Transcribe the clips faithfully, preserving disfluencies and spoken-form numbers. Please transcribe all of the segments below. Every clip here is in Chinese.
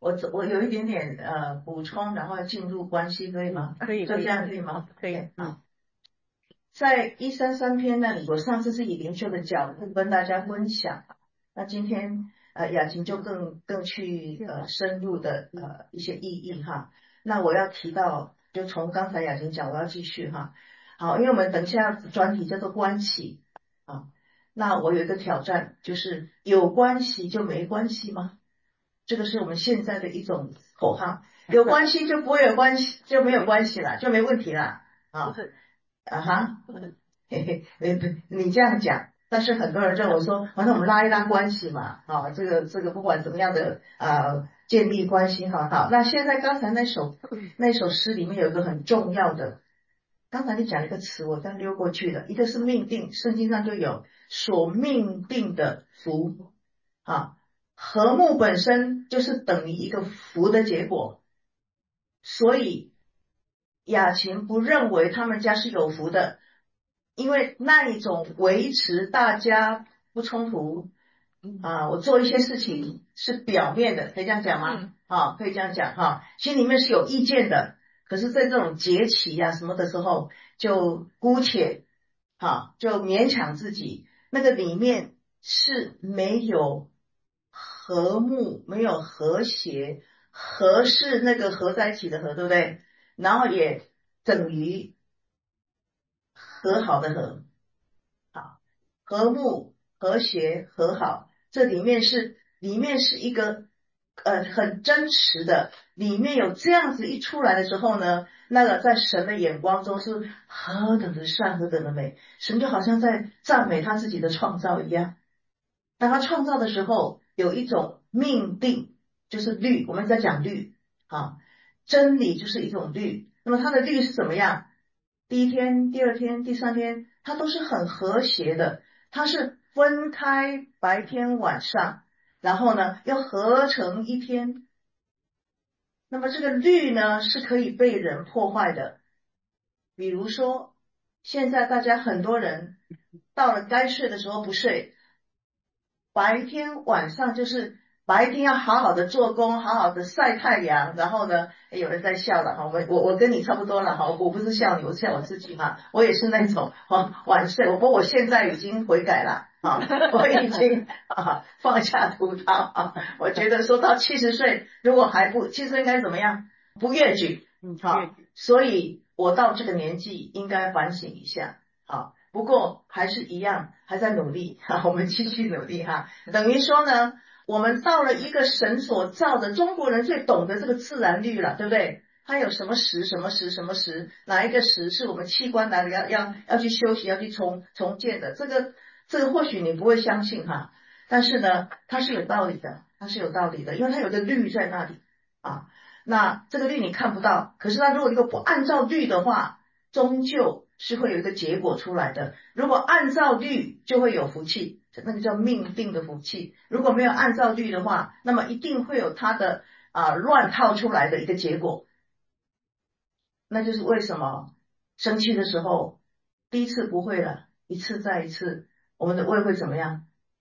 我我有一点点呃补充，然后进入关系，可以吗？ 可以， 就这样可以吗？ 可以。 Okay, 嗯，在一三三篇那里，我上次是以灵修的角度跟大家分享，那今天呃雅琴就更更去呃深入的呃一些意义哈。那我要提到，就从刚才雅琴讲，我要继续哈。好，因为我们等一下专题叫做关系啊。那我有一个挑战，就是有关系就没关系吗？这个是我们现在的一种口号，有关系就不会有关系，就没有关系了，就没问题了啊。啊哈，嘿嘿，你这样讲，但是很多人认为说，反正我们拉一拉关系嘛，啊，这个这个不管怎么样的啊，建立关系，好好。那现在刚才那首那首诗里面有一个很重要的，刚才你讲一个词，我刚溜过去的，一个是命定，圣经上就有所命定的福啊。和睦本身就是等于一个福的结果，所以雅琴不认为他们家是有福的，因为那一种维持大家不冲突啊，我做一些事情是表面的，可以这样讲吗？嗯、啊，可以这样讲哈，心里面是有意见的，可是在这种节期呀、啊、什么的时候，就姑且啊就勉强自己，那个里面是没有和睦，没有和谐，和是那个合在一起的和，对不对？然后也等于和好的和，好，和睦、和谐、和好，这里面是里面是一个呃很真实的，里面有这样子一出来的时候呢，那个在神的眼光中是何等的善，何等的美，神就好像在赞美他自己的创造一样。当他创造的时候，有一种命定，就是律，我们在讲律啊，真理就是一种律。那么它的律是怎么样？第一天、第二天、第三天，它都是很和谐的，它是分开白天晚上，然后呢要合成一天。那么这个律呢是可以被人破坏的，比如说现在大家很多人到了该睡的时候不睡。白天晚上就是白天要好好的做工，好好的晒太阳，然后呢，有人在笑了哈，我我我跟你差不多了哈，我不是笑你，我是笑我自己哈，我也是那种啊晚睡，不过我现在已经悔改了啊，我已经啊放下屠刀啊，我觉得说到七十岁，如果还不七十岁应该怎么样？不越矩，嗯好，所以我到这个年纪应该反省一下，好。不过还是一样，还在努力哈，我们继续努力哈。等于说呢，我们到了一个神所造的，中国人最懂得这个自然律了，对不对？它有什么时、什么时、什么时，哪一个时是我们器官哪里要要要去休息、要去重重建的？这个这个或许你不会相信哈，但是呢，它是有道理的，它是有道理的，因为它有个律在那里啊。那这个律你看不到，可是它如果一个不按照律的话，终究是会有一个结果出来的。如果按照律，就会有福气，那个叫命定的福气。如果没有按照律的话，那么一定会有它的啊、呃、乱套出来的一个结果。那就是为什么生气的时候，第一次不会了，一次再一次，我们的胃会怎么样？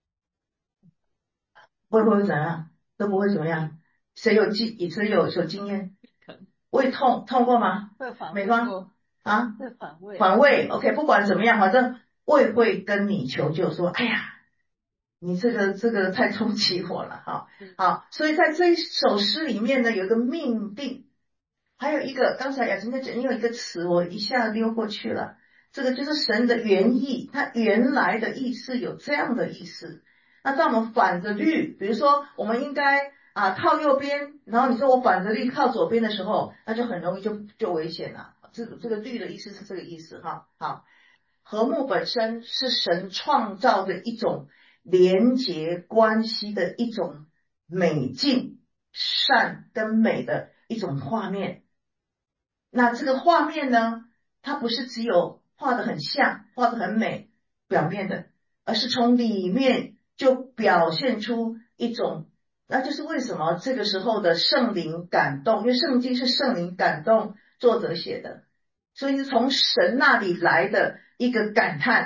胃会怎样？都不会怎么样。谁有经？谁有有经验？胃痛痛过吗？ 会反胃美方啊， 会反胃。 反胃 ，OK， 不管怎么样，反正胃会跟你求救说，哎呀，你这个这个太冲击我了哈。好，所以在这一首诗里面呢，有一个命定，还有一个刚才雅琴在讲，你有一个词我一下溜过去了，这个就是神的原意，它原来的意思有这样的意思。那当我们反着律，比如说我们应该啊靠右边，然后你说我反着律靠左边的时候，那就很容易就就危险了。这这个律的意思是这个意思哈。好，和睦本身是神创造的一种连结关系的一种美境、善跟美的一种画面。那这个画面呢，它不是只有画得很像、画得很美表面的，而是从里面就表现出一种，那就是为什么这个时候的圣灵感动，因为圣经是圣灵感动作者写的，所以是从神那里来的一个感叹，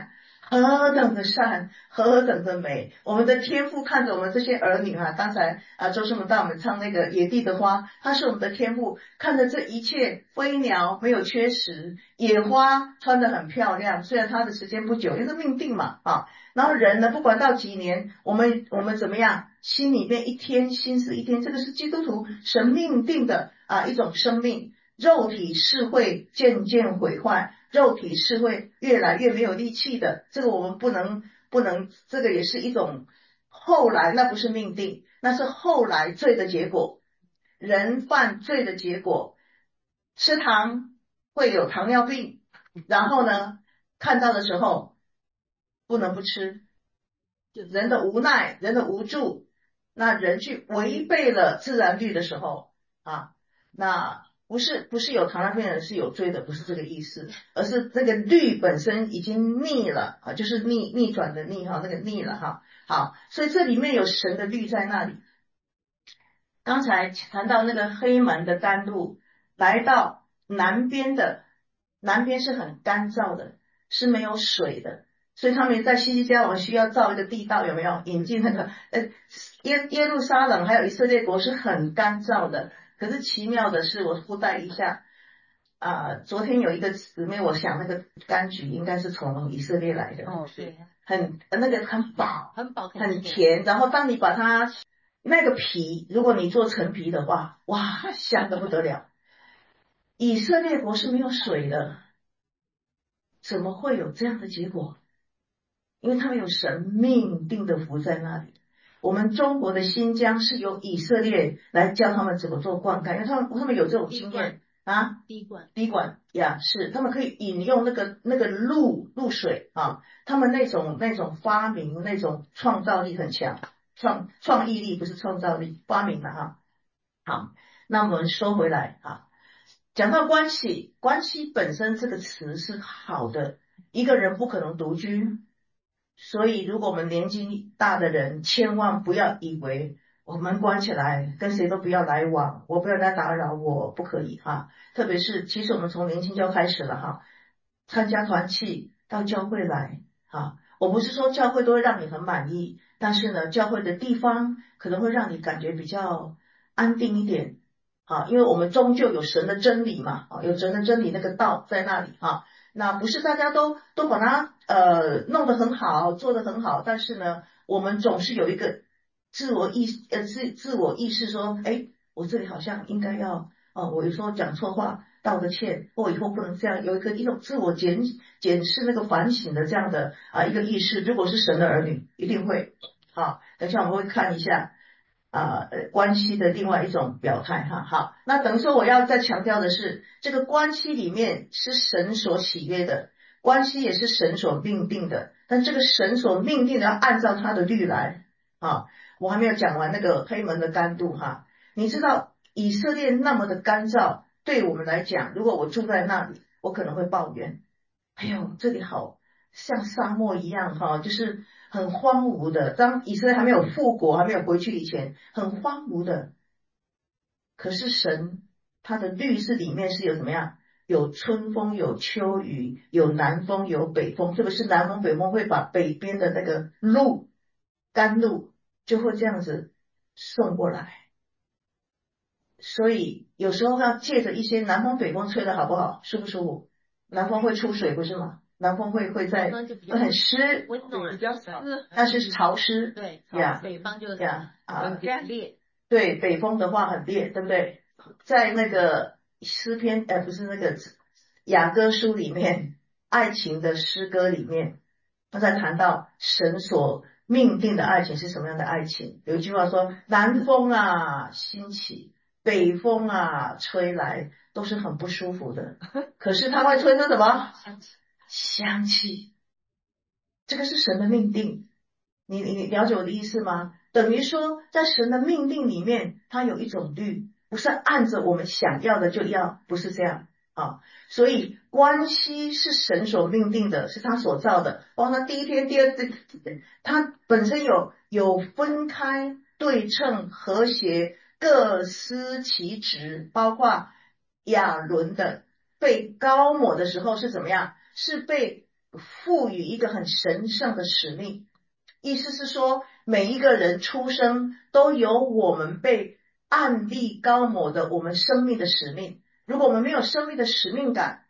何等的善，何等的美！我们的天父看着我们这些儿女啊，刚才啊周师母带我们唱那个野地的花，他是我们的天父，看着这一切飞鸟没有缺食，野花穿得很漂亮，虽然它的时间不久，因为是命定嘛啊。然后人呢，不管到几年，我们我们怎么样，心里面一天心思一天，这个是基督徒神命定的啊一种生命。肉体是会渐渐毁坏，肉体是会越来越没有力气的，这个我们不能不能，这个也是一种后来，那不是命定，那是后来罪的结果，人犯罪的结果，吃糖会有糖尿病，然后呢，看到的时候不能不吃，人的无奈，人的无助，那人去违背了自然律的时候啊，那不是不是有糖尿病的人是有罪的，不是这个意思，而是这个律本身已经逆了啊，就是逆逆转的逆哈，那个逆了哈。好，所以这里面有神的律在那里。刚才谈到那个黑门的甘露，来到南边的，南边是很干燥的，是没有水的，所以他们在西西家王需要造一个地道，有没有引进那个呃耶耶路撒冷还有以色列国是很干燥的，可是奇妙的是，我附带一下啊、呃，昨天有一个姊妹，我想那个柑橘应该是从以色列来的， 哦，对， 很那个很饱， 很饱很甜，然后当你把它那个皮，如果你做陈皮的话，哇，香得不得了。以色列国是没有水的，怎么会有这样的结果？因为他们有神命定的福在那里。我们中国的新疆是由以色列来教他们怎么做灌溉，因为他们他们有这种经验啊， 滴灌滴管呀，是他们可以饮用那个那个露露水啊，他们那种那种发明那种创造力很强，创创意力不是创造力，发明了哈。好，那我们说回来啊，讲到关系，关系本身这个词是好的，一个人不可能独居，所以如果我们年纪大的人，千万不要以为我们关起来，跟谁都不要来往，我不要再打扰我，不可以哈。特别是，其实我们从年轻就开始了哈，参加团契到教会来哈。我不是说教会都会让你很满意，但是呢，教会的地方可能会让你感觉比较安定一点啊，因为我们终究有神的真理嘛，啊，有神的真理那个道在那里哈。那不是大家都都把它呃弄得很好，做得很好，但是呢，我们总是有一个自我意呃自自我意识说，哎，我这里好像应该要哦，我有时候讲错话，道个歉，或以后不能这样，有一个一种自我检检视那个反省的这样的啊一个意识。如果是神的儿女，一定会好。等一下我们会看一下。啊、呃，关系的另外一种表态哈。好，那等于说我要再强调的是，这个关系里面是神所喜悦的，关系也是神所命定的，但这个神所命定的要按照他的律来啊。我还没有讲完那个黑门的干度哈，你知道以色列那么的干燥，对我们来讲，如果我住在那里，我可能会抱怨，哎呦，这里好像沙漠一样哈，就是很荒芜的。当以色列还没有复国、还没有回去以前，很荒芜的。可是神他的律是里面是有怎么样？有春风，有秋雨，有南风，有北风。特别是南风、北风会把北边的那个露、甘露就会这样子送过来。所以有时候要借着一些南风北风吹的好不好，舒不舒服？南风会出水不是吗？南风会会在会很湿， 温暖，比较湿， 但是潮湿， 对呀， 北方就是呀啊， 很干烈， 对，北风的话很烈，对不对？在那个诗篇，呃，不是那个雅歌书里面，爱情的诗歌里面，他在谈到神所命定的爱情是什么样的爱情。有一句话说：南风啊兴起，北风啊吹来，都是很不舒服的。可是它会吹出什么？ 香气， 香气。这个是神的命定。你你了解我的意思吗？等于说，在神的命令里面，它有一种律，不是按着我们想要的就要，不是这样啊。所以关系是神所命定的，是他所造的。包括他第一天、第二天，它本身有有分开、对称、和谐，各司其职。包括亚伦的被高抹的时候是怎么样？是被赋予一个很神圣的使命。意思是说，每一个人出生都有我们被按立高某的我们生命的使命。如果我们没有生命的使命感，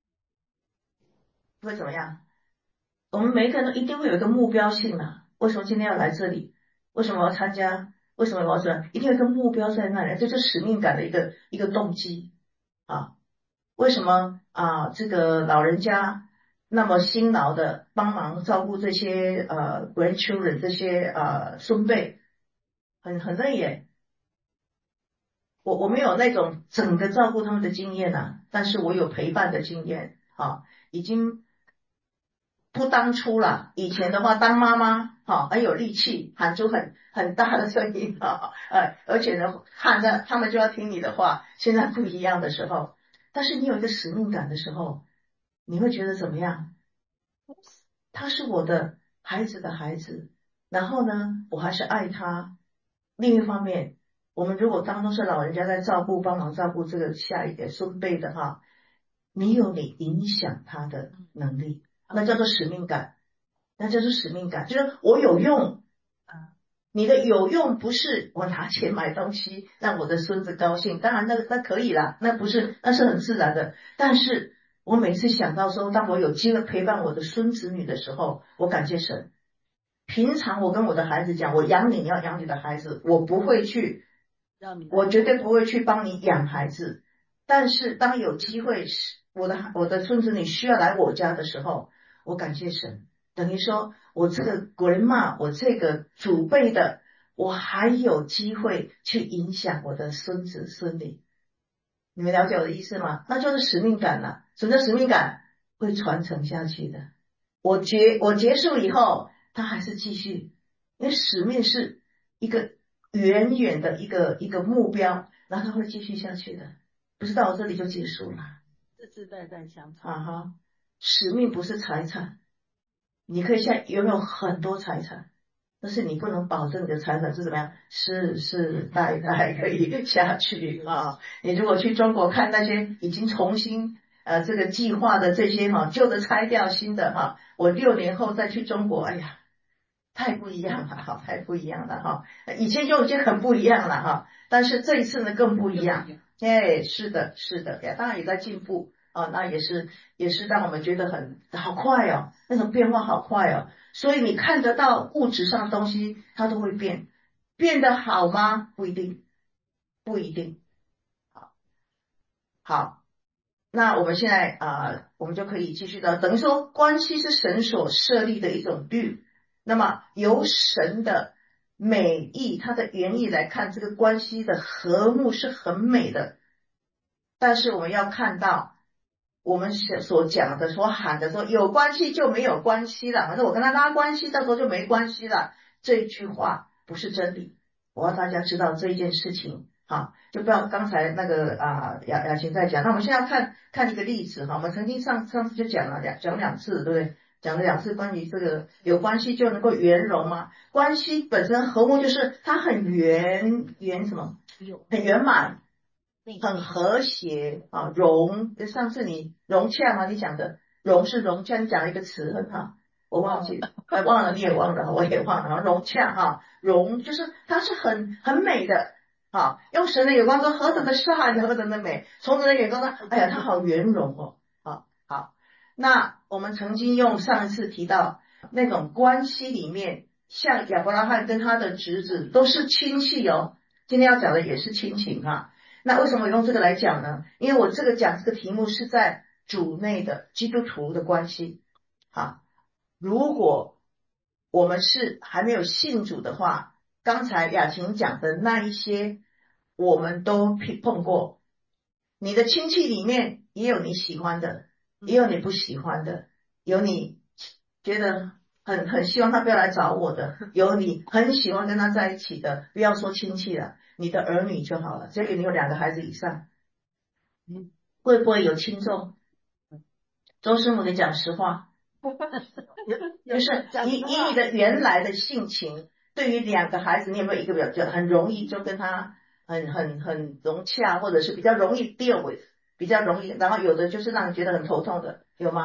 会怎么样？我们每一个人都一定会有一个目标性的。为什么今天要来这里？为什么要参加？为什么我要这？一定有一个目标在那里，这是使命感的一个一个动机啊。为什么啊？这个老人家那么辛劳的帮忙照顾这些呃 grandchildren 这些呃孙辈，很很累耶。我我没有那种整个照顾他们的经验啊，但是我有陪伴的经验啊，已经不当初了。以前的话，当妈妈哈、啊、很有力气，喊出很很大的声音啊，呃，而且呢，喊着他们就要听你的话。现在不一样的时候，但是你有一个使命感的时候，你会觉得怎么样？他是我的孩子的孩子，然后呢，我还是爱他。另一方面，我们如果当中是老人家在照顾、帮忙照顾这个下一个孙辈的哈，你有你影响他的能力，那叫做使命感，那叫做使命感，就是我有用。你的有用不是我拿钱买东西让我的孙子高兴，当然那那可以啦，那不是那是很自然的。但是我每次想到说，当我有机会陪伴我的孙子女的时候，我感谢神。平常我跟我的孩子讲，我养你，你要养你的孩子，我不会去，我绝对不会去帮你养孩子。但是当有机会，我的我的孙子女需要来我家的时候，我感谢神。等于说我这个 grandma， 我这个祖辈的，我还有机会去影响我的孙子孙女。你们了解我的意思吗？那就是使命感了。什么叫使命感？会传承下去的。我结我结束以后，他还是继续，因为使命是一个远远的一个一个目标，然后他会继续下去的，不是到我这里就结束了。 世世代代相传。 啊哈，使命不是财产。你可以现在拥有很多财产，但是你不能保证你的财产是怎么样世世代代可以下去啊。你如果去中国看那些已经重新呃这个计划的这些哈、啊，旧的拆掉，新的哈、啊，我六年后再去中国，哎呀，太不一样了哈，太不一样了哈。以前就已经很不一样了哈，但是这一次呢更不一样。哎，是的，是的，呀，当然也在进步啊，那也是也是让我们觉得很好快哦，那种变化好快哦。所以你看得到物质上的东西，它都会变，变得好吗？不一定，不一定。好，好，那我们现在啊、呃我们就可以继续的，等于说关系是神所设立的一种律，那么由神的美意，它的原意来看，这个关系的和睦是很美的。但是我们要看到，我们所所讲的、所喊的说有关系就没有关系了，反正我跟他拉关系，到时候就没关系了，这一句话不是真理。我要大家知道这一件事情，好，就不要刚才那个啊雅雅琴在讲。那我们现在要看看一个例子哈，我们曾经上上次就讲了两讲两次，对不对？讲了两次关于这个有关系就能够圆融吗？关系本身和睦就是它很圆圆什么？很圆满。很和谐啊，融。上次你融洽吗？你讲的融是融洽，你讲了一个词很好，我忘记了，哎，忘了你也忘了，我也忘了。融洽哈，融就是它是很很美的。好，用神的眼光说何等的善，何等的美。从人的眼光说，哎呀，它好圆融哦。好，好。那我们曾经用上一次提到那种关系里面，像亚伯拉罕跟他的侄子都是亲戚哦。今天要讲的也是亲情啊。那为什么用这个来讲呢？因为我这个讲这个题目是在主内的基督徒的关系。好，如果我们是还没有信主的话，刚才雅琴讲的那一些，我们都碰过。你的亲戚里面也有你喜欢的，也有你不喜欢的，有你觉得很很希望他不要来找我的，有你很喜欢跟他在一起的，不要说亲戚了，你的儿女就好了。这个你有两个孩子以上，会不会有轻重？周师母，你讲实话，就是以以你的原来的性情，对于两个孩子，你有没有一个比较很容易就跟他很很很融洽，或者是比较容易 deal with，比较容易，然后有的就是让你觉得很头痛的，有吗？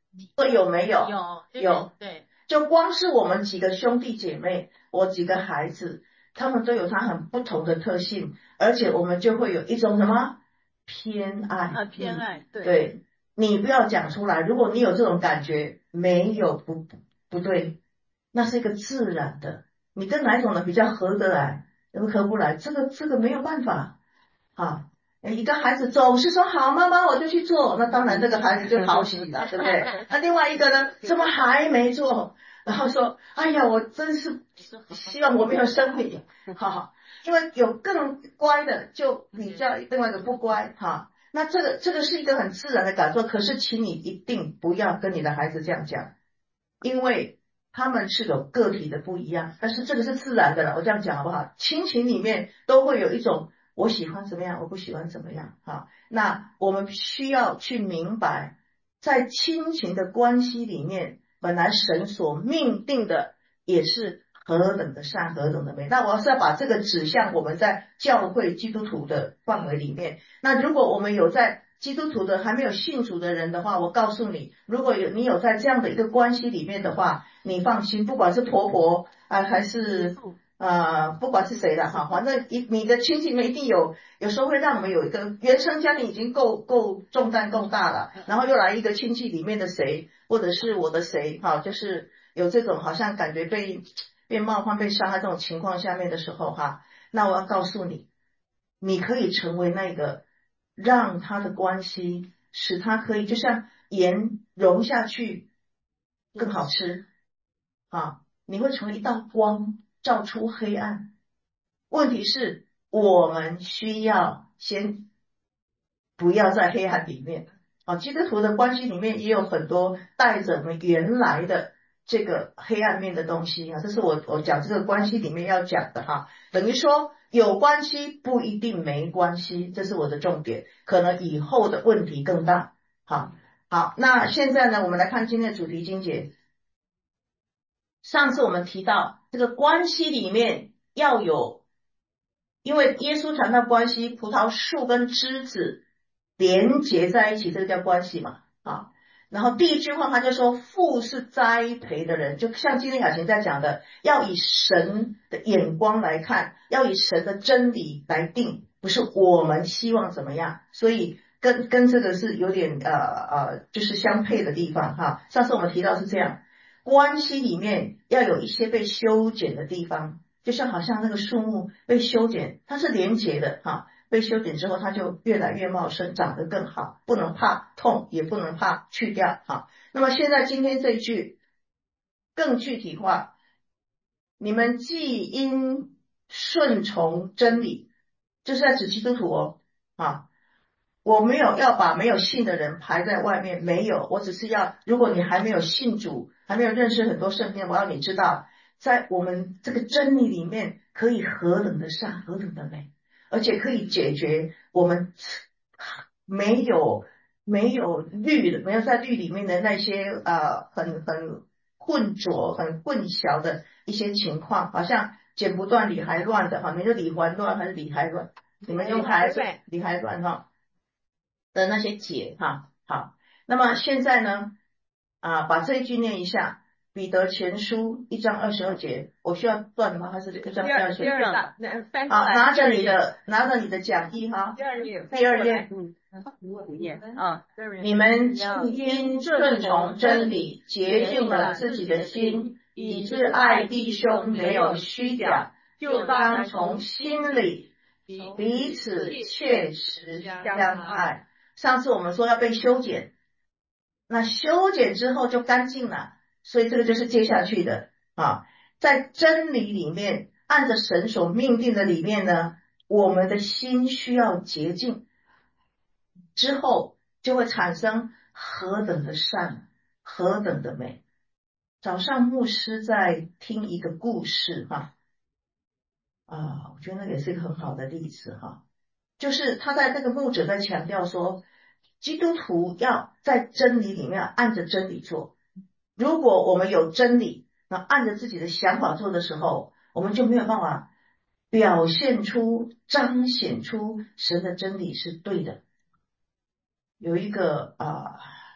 有没有？ 有有， 对， 就光是我们几个兄弟姐妹，我几个孩子，他们都有他很不同的特性，而且我们就会有一种什么偏爱啊偏爱，对， 对，你不要讲出来，如果你有这种感觉，没有不不不对，那是一个自然的，你跟哪一种人比较合得来，合不来，这个这个没有办法啊。一个孩子总是说好妈妈我就去做，那当然这个孩子就讨喜了，对不对？那另外一个呢，怎么还没做？然后说，哎呀，我真是希望我没有生你，哈哈，因为有更乖的就比较另外一个不乖，哈。那这个这个是一个很自然的感受，可是请你一定不要跟你的孩子这样讲，因为他们是有个体的不一样，但是这个是自然的了，我这样讲好不好？亲情里面都会有一种我喜欢怎么样，我不喜欢怎么样，哈。那我们需要去明白，在亲情的关系里面，本来神所命定的也是何等的善，何等的美。那我要是要把这个指向我们在教会基督徒的范围里面，那如果我们有在基督徒的还没有信主的人的话，我告诉你，如果有你有在这样的一个关系里面的话，你放心，不管是婆婆啊、呃、还是呃不管是谁了哈，反正你你的亲戚里面一定有，有时候会让我们有一个原生家庭已经够够重担够大了，然后又来一个亲戚里面的谁，或者是我的谁哈，就是有这种好像感觉被被冒犯、被伤害这种情况下面的时候哈，那我要告诉你，你可以成为那个让他的关系使他可以就像盐融下去更好吃啊，你会成为一道光，照出黑暗。问题是我们需要先不要在黑暗里面啊。基督徒的关系里面也有很多带着我们原来的这个黑暗面的东西啊，这是我我讲这个关系里面要讲的哈。等于说有关系不一定没关系，这是我的重点，可能以后的问题更大。好，好，那现在呢，我们来看今天的主题经节。上次我们提到这个关系里面要有，因为耶稣谈到关系，葡萄树跟枝子连结在一起，这个叫关系嘛啊。然后第一句话他就说，父是栽培的人，就像今天雅琴在讲的，要以神的眼光来看，要以神的真理来定，不是我们希望怎么样，所以跟跟这个是有点呃呃就是相配的地方哈。上次我们提到是这样。关系里面要有一些被修剪的地方，就像好像那个树木被修剪，它是连结的哈，被修剪之后它就越来越茂盛，长得更好，不能怕痛，也不能怕去掉哈。那么现在今天这一句更具体化，你们既因顺从真理，就是在指基督徒哦啊。我没有要把没有信的人排在外面，没有，我只是要，如果你还没有信主，还没有认识很多圣经，我要你知道，在我们这个真理里面，可以何等的善，何等的美，而且可以解决我们没有没有律的，没有在律里面的那些呃很很混浊、很混淆的一些情况，好像剪不断理还乱的哈，你说理还乱还是理还乱？你们用还理还乱哈？的那些解哈，好，那么现在呢，啊，把这一句念一下，彼得前书一章二十二节，我需要断吗？还是一章二十二？好，拿着你的拿着你的讲义哈，第二页，第二页，嗯，啊，你们因顺从真理，洁净了自己的心，以致爱弟兄没有虚假，就当从心里彼此切实相爱。上次我们说要被修剪，那修剪之后就干净了，所以这个就是接下去的啊，在真理里面，按着神所命定的里面呢，我们的心需要洁净，之后就会产生何等的善，何等的美。早上牧师在听一个故事哈，啊，我觉得那也是一个很好的例子哈。就是他在这个牧者在强调说，基督徒要在真理里面按着真理做。如果我们有真理，那按着自己的想法做的时候，我们就没有办法表现出、彰显出神的真理是对的。有一个啊、呃，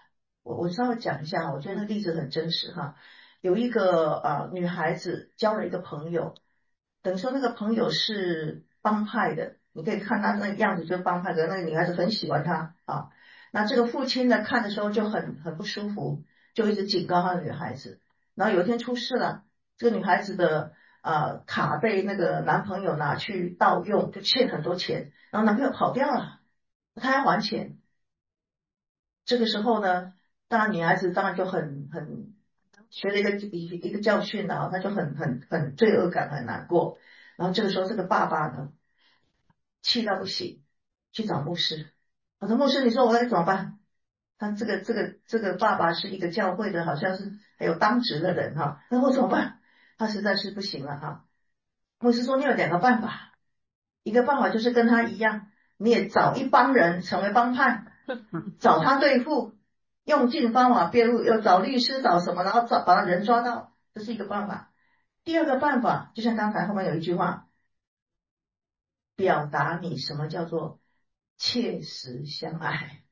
我我稍微讲一下，我觉得那例子很真实哈。有一个呃女孩子交了一个朋友，等于说那个朋友是帮派的，你可以看她那个样子就是帮派的，那个女孩子很喜欢他啊。那这个父亲呢看的时候就很很不舒服，就一直警告他的女孩子。然后有一天出事了，这个女孩子的呃卡被那个男朋友拿去盗用，就欠很多钱，然后男朋友跑掉了，他要还钱。这个时候呢，当然女孩子当然就很很学了一个一一个教训啊，她就很很很罪恶感，很难过。然后这个时候，这个爸爸呢气到不行，去找牧师。我说牧师，你说我该怎么办？他这个这个这个爸爸是一个教会的，好像是还有当值的人哈。那我怎么办？他实在是不行了哈。牧师说你有两个办法，一个办法就是跟他一样，你也找一帮人成为帮派，找他对付，用尽方法辩护，要找律师找什么，然后找把他人抓到，这是一个办法。第二个办法，就像刚才后面有一句话，表达你什么叫做切实相爱。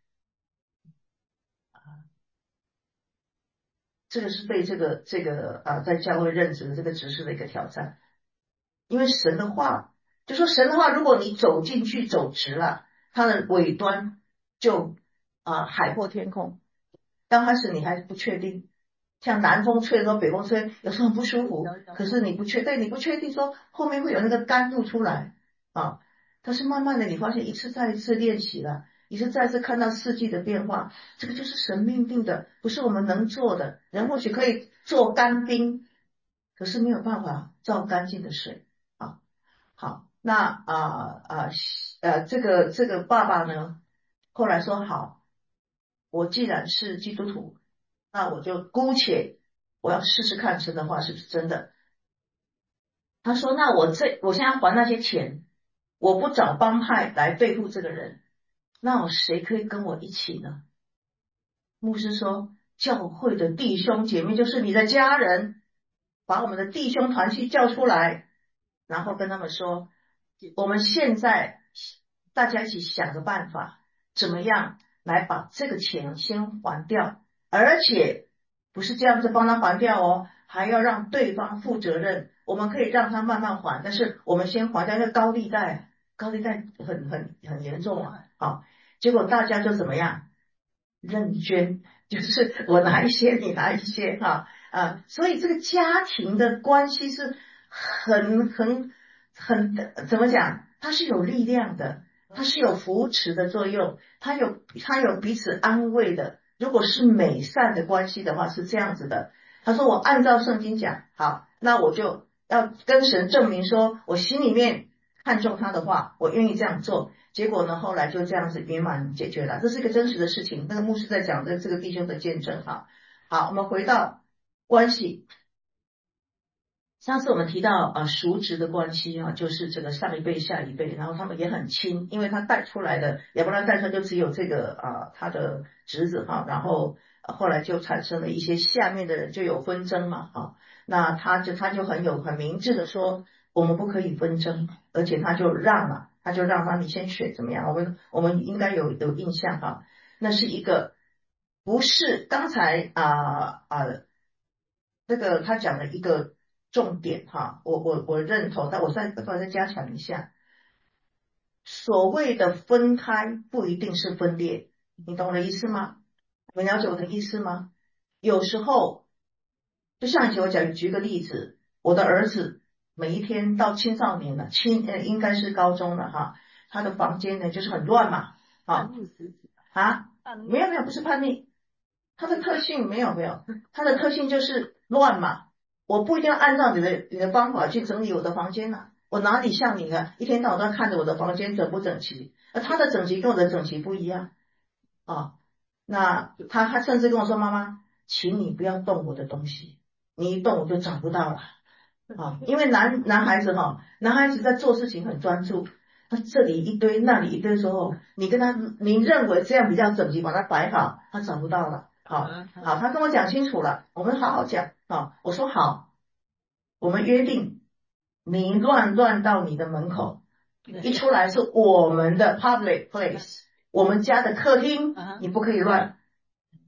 这个是对这个这个啊，在教会任职的这个执事的一个挑战。因为神的话，就说神的话，如果你走进去走直了，它的尾端就啊海阔天空。刚开始你还不确定，像南风吹的时候，北风吹，有时候很不舒服，可是你不确对，你不确定说后面会有那个甘露出来啊。但是慢慢的，你发现一次再一次练习了，一次再一次看到四季的变化，这个就是神命定的，不是我们能做的。人或许可以做干冰，可是没有办法造干净的水啊。好，那啊啊呃，这个这个爸爸呢，后来说好，我既然是基督徒，那我就姑且我要试试看神的话是不是真的。他说，那我这我现在还那些钱，我不找帮派来对付这个人，那我谁可以跟我一起呢？牧师说，教会的弟兄姐妹就是你的家人，把我们的弟兄团契叫出来，然后跟他们说，我们现在大家一起想个办法，怎么样来把这个钱先还掉，而且不是这样子帮他还掉哦，还要让对方负责任。我们可以让他慢慢还，但是我们先还掉那个高利贷，高利贷很很很严重啊。好，结果大家就怎么样？认捐，就是我拿一些，你拿一些，哈啊，所以这个家庭的关系是很很很怎么讲？它是有力量的，它是有扶持的作用，它有它有彼此安慰的。如果是美善的关系的话，是这样子的。他说我按照圣经讲，好，那我就要跟神证明说，我心里面看重他的话，我愿意这样做。结果呢，后来就这样子圆满解决了，这是一个真实的事情。那个牧师在讲的这个弟兄的见证哈。好，我们回到关系。上次我们提到啊，叔侄的关系啊，就是这个上一辈下一辈，然后他们也很亲，因为他带出来的亚伯拉罕带出来就只有这个啊他的侄子哈，然后后来就产生了一些下面的人就有纷争嘛啊，那他就他就很有很明智的说，我们不可以纷争，而且他就让了，他就让他你先选怎么样，我们我们应该有有印象哈，那是一个不是刚才啊啊这个他讲了一个重点哈，我我我认同，但我再我再加强一下，所谓的分开不一定是分裂，你懂我的意思吗？你了解我的意思吗？有时候就上一集我讲，举个例子，我的儿子每一天到青少年了，青呃应该是高中了哈，他的房间呢就是很乱嘛，啊啊，没有没有不是叛逆，他的特性没有没有，他的特性就是乱嘛。我不一定要按照你的你的方法去整理我的房间啊，我哪里像你啊？一天到晚都要看着我的房间整不整齐，而他的整齐跟我的整齐不一样啊。那他他甚至跟我说：“妈妈，请你不要动我的东西，你一动我就找不到了啊。”因为男男孩子哈，男孩子在做事情很专注，他这里一堆那里一堆之后，你跟他你认为这样比较整齐，把它摆好，他找不到了。好，好，他跟我讲清楚了，我们好好讲啊。我说好，我们约定，你乱乱到你的门口，一出来是我们的 public place，我们家的客厅，你不可以乱。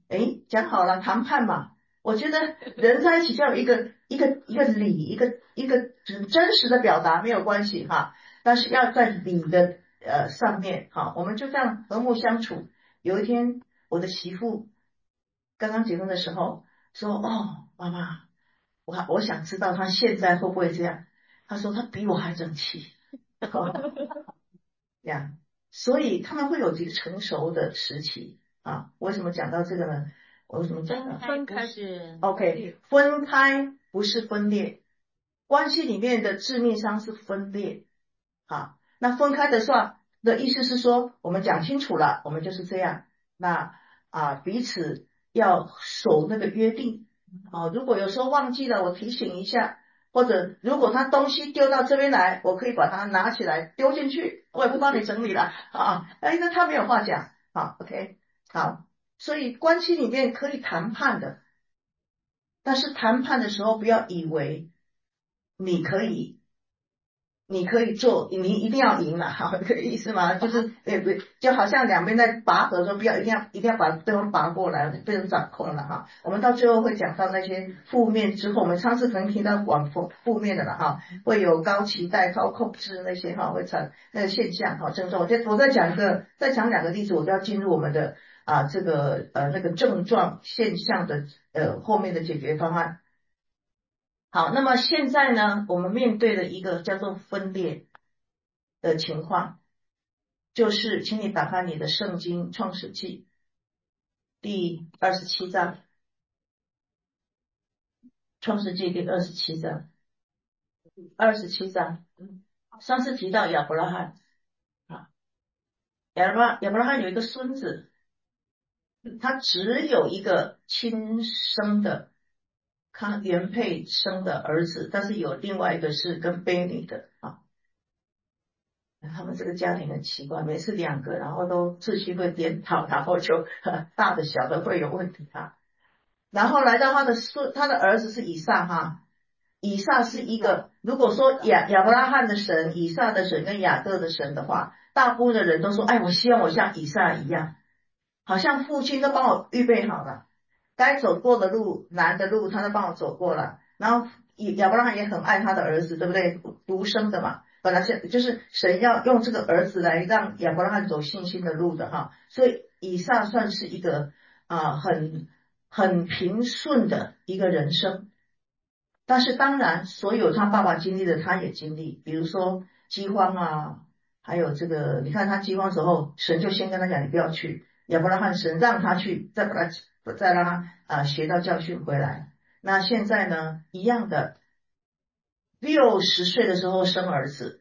诶，讲好了谈判嘛。我觉得人在一起就要有一个一个一个理，一个一个真实的表达没有关系哈，但是要在理的呃上面哈，我们就这样和睦相处。有一天我的媳妇刚刚结婚的时候说，哦，妈妈，我我想知道她现在会不会这样。她说她比我还争气。呀，所以他们会有几个成熟的时期啊。为什么讲到这个呢？我为什么讲到分开是 ？OK，分开不是分裂，关系里面的致命伤是分裂。好，那分开的话的意思是说，我们讲清楚了，我们就是这样。那啊，彼此要守那个约定。啊，如果有时候忘记了，我提醒一下。或者如果他东西丢到这边来，我可以把它拿起来丢进去，我也不帮你整理了啊。哎，那他没有话讲，好，OK，好，所以关系里面可以谈判的，但是谈判的时候不要以为你可以你可以做，你一定要赢了，好，这个意思吗？就是对不对？就好像两边在拔河说，不要一定要一定要把对方拔过来，被人掌控了哈。我们到最后会讲到那些负面之后，我们上次可能听到往负负面的了哈，会有高期待、高控制那些哈，会产那个现象哈症状。我再我再讲一个，再讲两个例子，我就要进入我们的啊这个呃那个症状现象的呃后面的解决方案。好，那么现在呢，我们面对的一个叫做分裂的情况，就是请你打开你的圣经创世纪第二十七章，创世纪第二十七章，二十七章，上次提到亚伯拉罕啊，亚伯拉亚伯拉罕有一个孙子，他只有一个亲生的，他原配生的儿子，但是有另外一个是跟卑女的啊。他们这个家庭很奇怪，每次两个，然后都秩序会颠倒，然后就大的小的会有问题哈。然后来到他的孙，他的儿子是以撒哈，以撒是一个，如果说亚亚伯拉罕的神、以撒的神跟雅各的神的话，大部分的人都说，哎，我希望我像以撒一样，好像父亲都帮我预备好了，该走过的路、难的路，他都帮我走过了。然后亚伯拉罕也很爱他的儿子，对不对？独生的嘛，本来是就是神要用这个儿子来让亚伯拉罕走信心的路的哈，所以以撒算是一个啊、很很平顺的一个人生。但是当然，所有他爸爸经历的，他也经历，比如说饥荒啊，还有这个，你看他饥荒的时候，神就先跟他讲，你不要去。亚伯拉罕神让他去，再把他再让他啊、呃学到教训回来。那现在呢，一样的，六十岁的时候生儿子，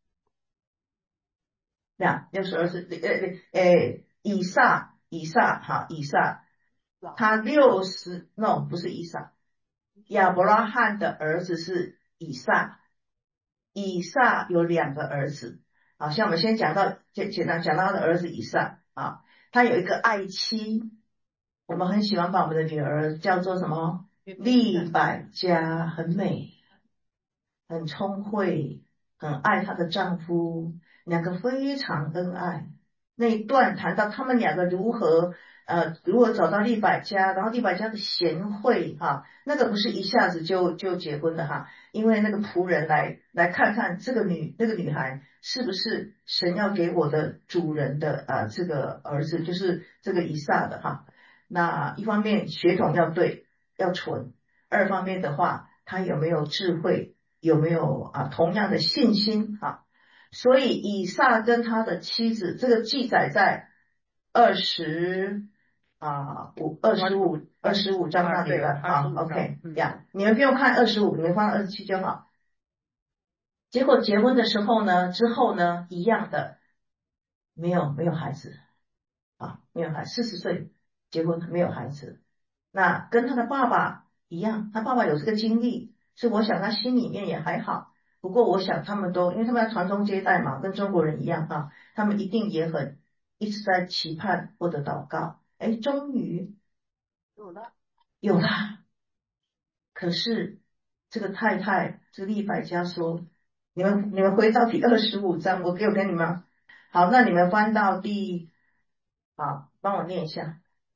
呀，六十二岁，呃呃呃，以撒，以撒，哈，以撒，他六十，no，不是以撒，亚伯拉罕的儿子是以撒。以撒有两个儿子，好像我们先讲到简简单讲到他的儿子以撒啊，他有一个爱妻，我们很喜欢把我们的女儿叫做什么？利百加，很美，很聪慧，很爱她的丈夫，两个非常恩爱。那一段谈到他们两个如何呃如何找到利百加，然后利百加的贤惠哈，那个不是一下子就就结婚的哈，因为那个仆人来来看看这个女那个女孩是不是神要给我的主人的啊、呃、这个儿子，就是这个以撒的哈。那一方面血统要对要纯，二方面的话他有没有智慧，有没有啊同样的信心啊？所以以撒跟他的妻子，这个记载在二十啊五二十五二十五章那里了啊。OK 呀，你们不用看二十五，你们放二十七就好。结果结婚的时候呢，之后呢，一样的，没有没有孩子啊，没有孩，四十岁结婚没有孩子。那跟他的爸爸一样，他爸爸有这个经历，所以我想他心里面也还好。不过我想他们都，因为他们要传宗接代嘛，跟中国人一样哈，他们一定也很一直在期盼或者祷告。哎，终于有了，有了。可是这个太太，这利百加说，你们你们回到第二十五章，我给我跟你们好，那你们翻到第，好，帮我念一下。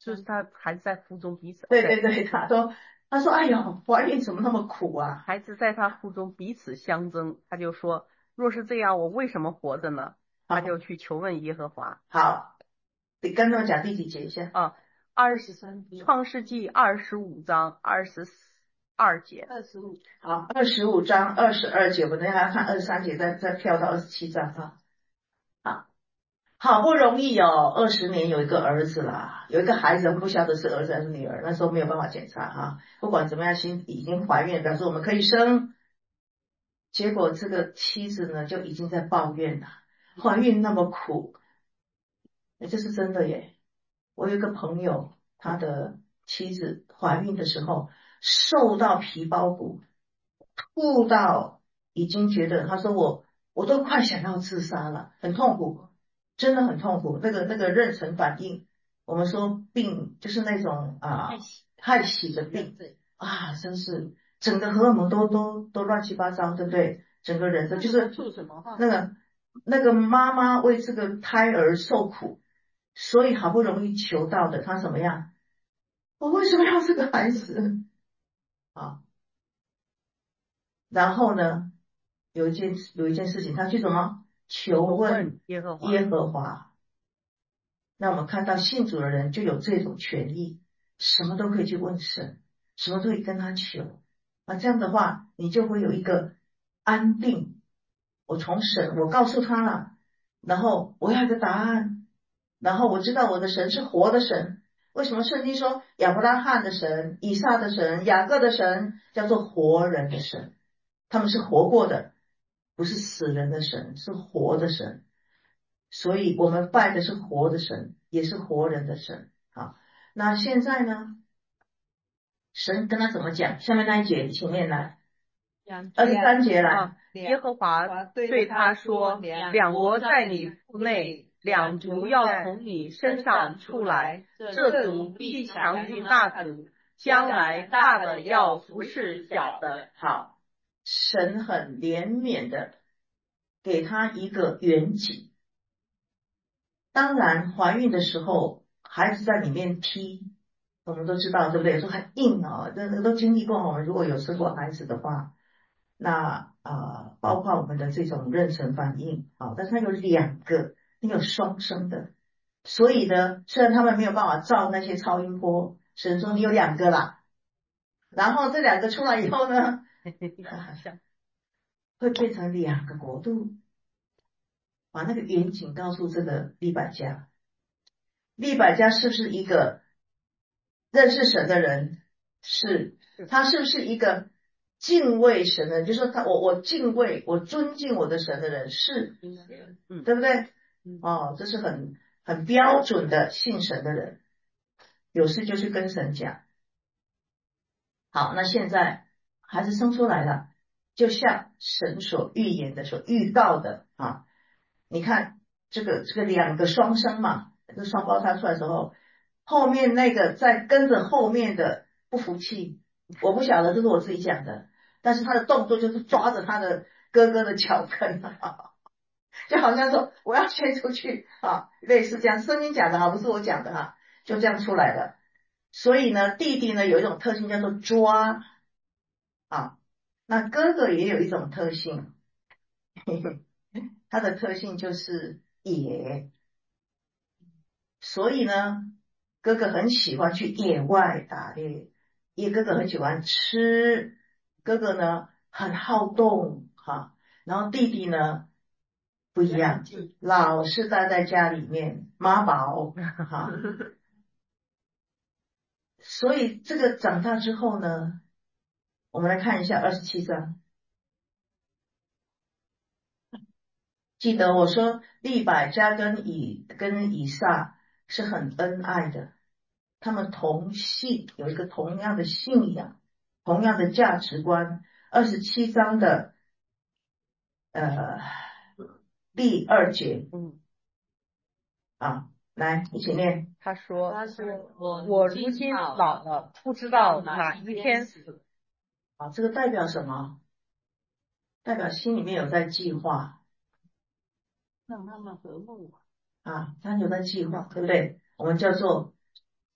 就是他孩子在腹中彼此， 对对对，他都他说哎呦，怀孕怎么那么苦啊？ 孩子在他腹中彼此相争，他就说若是这样，我为什么活着呢？他就去求问耶和华。 好，你跟他们讲第几节一下啊，二十三创世纪二十五章二十二节。 二十五。好，二十五章二十二节，我等一下看二十三节，再再跳到二十七章哈。好，好不容易哦，二十年有一个儿子啦，有一个孩子，不晓得是儿子还是女儿，那时候没有办法检查哈。不管怎么样，心已经怀孕，表示我们可以生。结果这个妻子呢，就已经在抱怨了，怀孕那么苦。哎，这是真的耶。我有一个朋友，他的妻子怀孕的时候瘦到皮包骨，吐到已经觉得，他说我我都快想要自杀了，很痛苦，真的很痛苦。那个那个妊娠反应，我们说病就是那种啊害喜的病啊，真是整个荷尔蒙都都都乱七八糟，对不对？整个人的就是那个那个妈妈为这个胎儿受苦。所以好不容易求到的，他怎么样？我为什么要这个孩子啊？然后呢，有一件有一件事情，他去什么？求问耶和华。 耶和华。那我们看到信主的人就有这种权利，什么都可以去问神，什么都可以跟他求啊。这样的话，你就会有一个安定。我从神，我告诉他了，然后我要一个答案。然后我知道我的神是活的神。为什么圣经说亚伯拉罕的神、以撒的神、雅各的神叫做活人的神？他们是活过的，不是死人的神，是活的神。所以我们拜的是活的神，也是活人的神。好，那现在呢？神跟他怎么讲？下面那一节，请念来。二十三节来。 啊，耶和华对他说：两国在你腹内，两族要从你身上出来，这族必强于那族，将来大的要服侍小的。 好，神很怜悯的给他一个远景。当然，怀孕的时候，孩子在里面踢，我们都知道，对不对？说很硬哦，这这都经历过。我们如果有生过孩子的话，那啊、呃，包括我们的这种妊娠反应啊、哦，但是它有两个，它有双生的，所以呢，虽然他们没有办法照那些超音波，神说你有两个啦，然后这两个出来以后呢，会变成两个国度。把那个远景告诉这个利百加，利百加是不是一个认识神的人？是，他是不是一个敬畏神的人？就是说他，我我敬畏，我尊敬我的神的人，是，对不对？哦，这是很很标准的信神的人，有事就去跟神讲。好，那现在孩子生出来了，就像神所预言的、所预告的啊。你看这个这个两个双生嘛，这双胞胎出来的时候，后面那个在跟着后面的不服气，我不晓得这是我自己讲的，但是他的动作就是抓着他的哥哥的脚跟啊，就好像说我要先出去啊，类似这样，圣经讲的哈，不是我讲的哈，就这样出来了。所以呢，弟弟呢有一种特性叫做抓啊，那哥哥也有一种特性，嘿嘿，他的特性就是野。所以呢，哥哥很喜欢去野外打猎，也哥哥很喜欢吃，哥哥呢很好动哈，然后弟弟呢不一样，老是待在家里面妈宝哈，所以这个长大之后呢，我们来看一下二十七章，记得我说利百加跟以跟以撒是很恩爱的。他们同信，有一个同样的信仰，同样的价值观。二十七章的呃第二节， 嗯啊，来一起念。 他说：我如今老了，不知道哪一天死。 啊，这个代表什么？代表心里面有在计划。 让他们和睦啊，他有在计划，对不对？我们叫做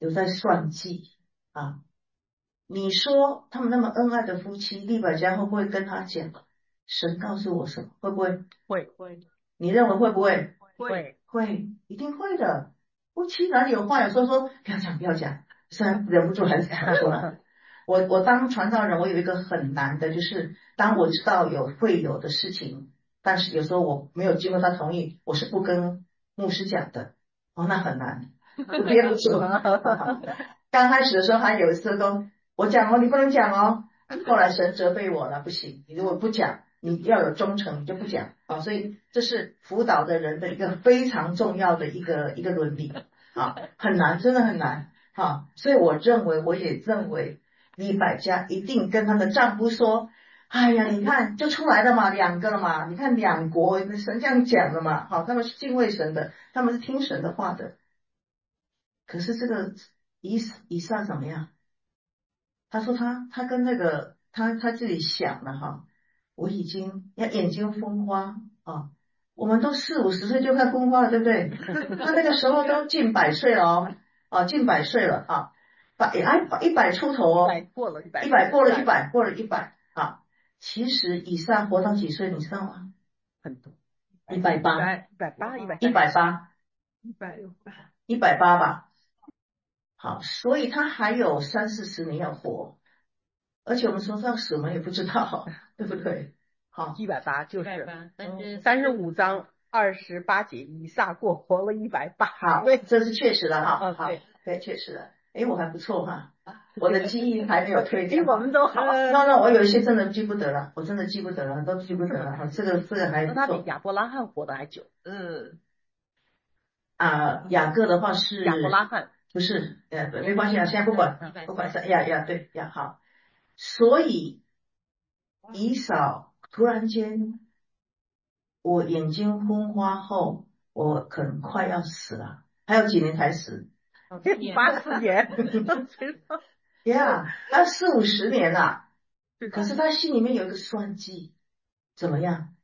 有在算计啊。你说他们那么恩爱的夫妻，利百加会不会跟他讲？神告诉我什么？会不会？ 会会。 你认为会不会？ 会会，一定会的。夫妻哪里有话有说说，不要讲不要讲，虽然忍不住还是讲出来。我我当传道人，我有一个很难的，就是当我知道有会有的事情，但是有时候我没有经过他同意，我是不跟牧师讲的。哦，那很难，我憋不住。刚开始的时候，还有一次说，我讲哦，你不能讲哦。后来神责备我了，不行，你如果不讲，你要有忠诚，你就不讲啊。所以这是辅导的人的一个非常重要的一个一个伦理啊，很难，真的很难啊。所以我认为，我也认为利百加一定跟她的丈夫说，哎呀，你看就出来了嘛，两个了嘛，你看两国神这样讲了嘛，好，他们是敬畏神的，他们是听神的话的。可是这个以以撒怎么样？他说他他跟那个他他自己想了哈，我已经要眼睛风花啊，我们都四五十岁就看风花了，对不对？他那个时候都近百岁了哦，啊近百岁了啊，百哎一百出头哦， 过了一百， 一百过了一百过了一百啊。其实以撒活到几岁你知道吗？ 很多， 一百八， 一百八一百一百八， 一百六八， 一百八吧。好，所以他还有三四十年要活。而且我们说到死，我们也不知道，对不对？好， 一百八就是三十五章二十八节，以撒过活了一百八。 好，这是确实的哈。 嗯， 好，对，确实的。诶，我还不错哈，我的记忆还没有退掉， 比我们都好。 那那我有一些真的记不得了，我真的记不得了，都记不得了哈。这个这个还不错。 那他比亚伯拉罕活得还久。嗯。 啊，雅各的话是亚伯拉罕， 不是？呃，没关系啊，现在不管，不管是呀呀，对呀，好。所以以扫突然间，我眼睛昏花后，我可能快要死了，还有几年才死？ 八四年。 呀，他四五十年了，可是他心里面有一个算计，怎么样？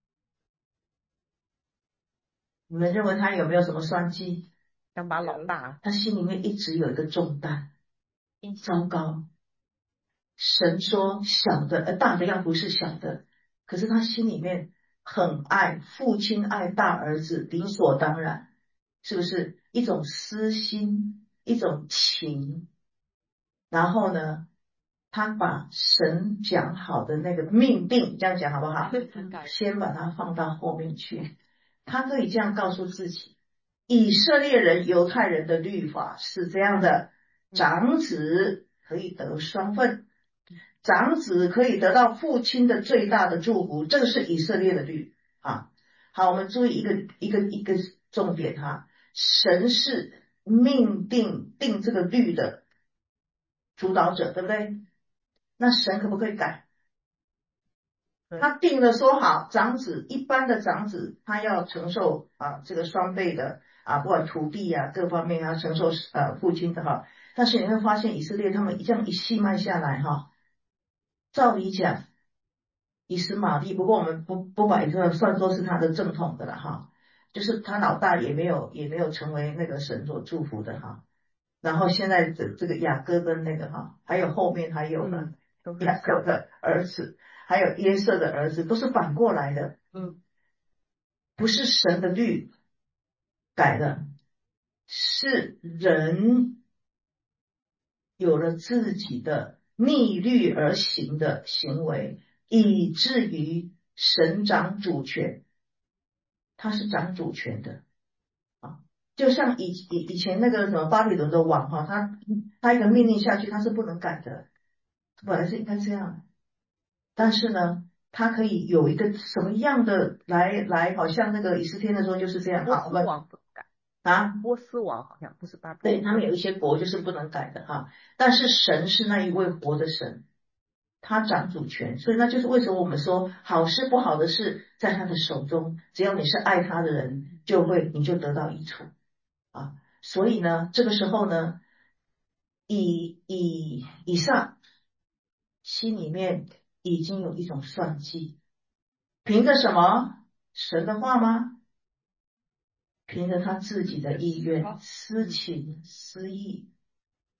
你们认为他有没有什么算计？ 想把老大， 他心里面一直有一个重担，糟糕。神说小的，呃，大的要不是小的，可是他心里面很爱父亲爱大儿子，理所当然，是不是一种私心，一种情？然后呢，他把神讲好的那个命定，这样讲好不好？先把它放到后面去。他可以这样告诉自己：以色列人、犹太人的律法是这样的，长子可以得双份。长子可以得到父亲的最大的祝福，这个是以色列的律啊。好，我们注意一个一个一个重点哈，神是命定定这个律的主导者，对不对？那神可不可以改？他定了说好，长子一般的长子他要承受啊这个双倍的啊，不管土地啊各方面要承受呃父亲的哈。但是你会发现以色列他们这样一细脉下来哈。照理讲，以实玛利，不过我们不不把这个算作是他的正统的了哈，就是他老大也没有也没有成为那个神所祝福的哈。然后现在这这个雅各跟那个哈，还有后面还有呢，雅各的儿子，还有约瑟的儿子，都是反过来的。嗯，不是神的律改了，是人有了自己的逆律而行的行为，以至于神掌主权，他是掌主权的啊。就像以以以前那个什么巴比伦的王哈，他他一个命令下去，他是不能改的，本来是应该这样，但是呢，他可以有一个什么样的来来，好像那个以斯帖的时候就是这样啊， 王不改啊， 波斯王好像不是巴比对他们有一些国就是不能改的哈，但是神是那一位活的神。他掌主权，所以那就是为什么我们说好事不好的事在他的手中，只要你是爱他的人，就会你就得到益处啊。所以呢，这个时候呢，以以以上心里面已经有一种算计，凭着什么？神的话吗？凭着他自己的意愿、私情、私意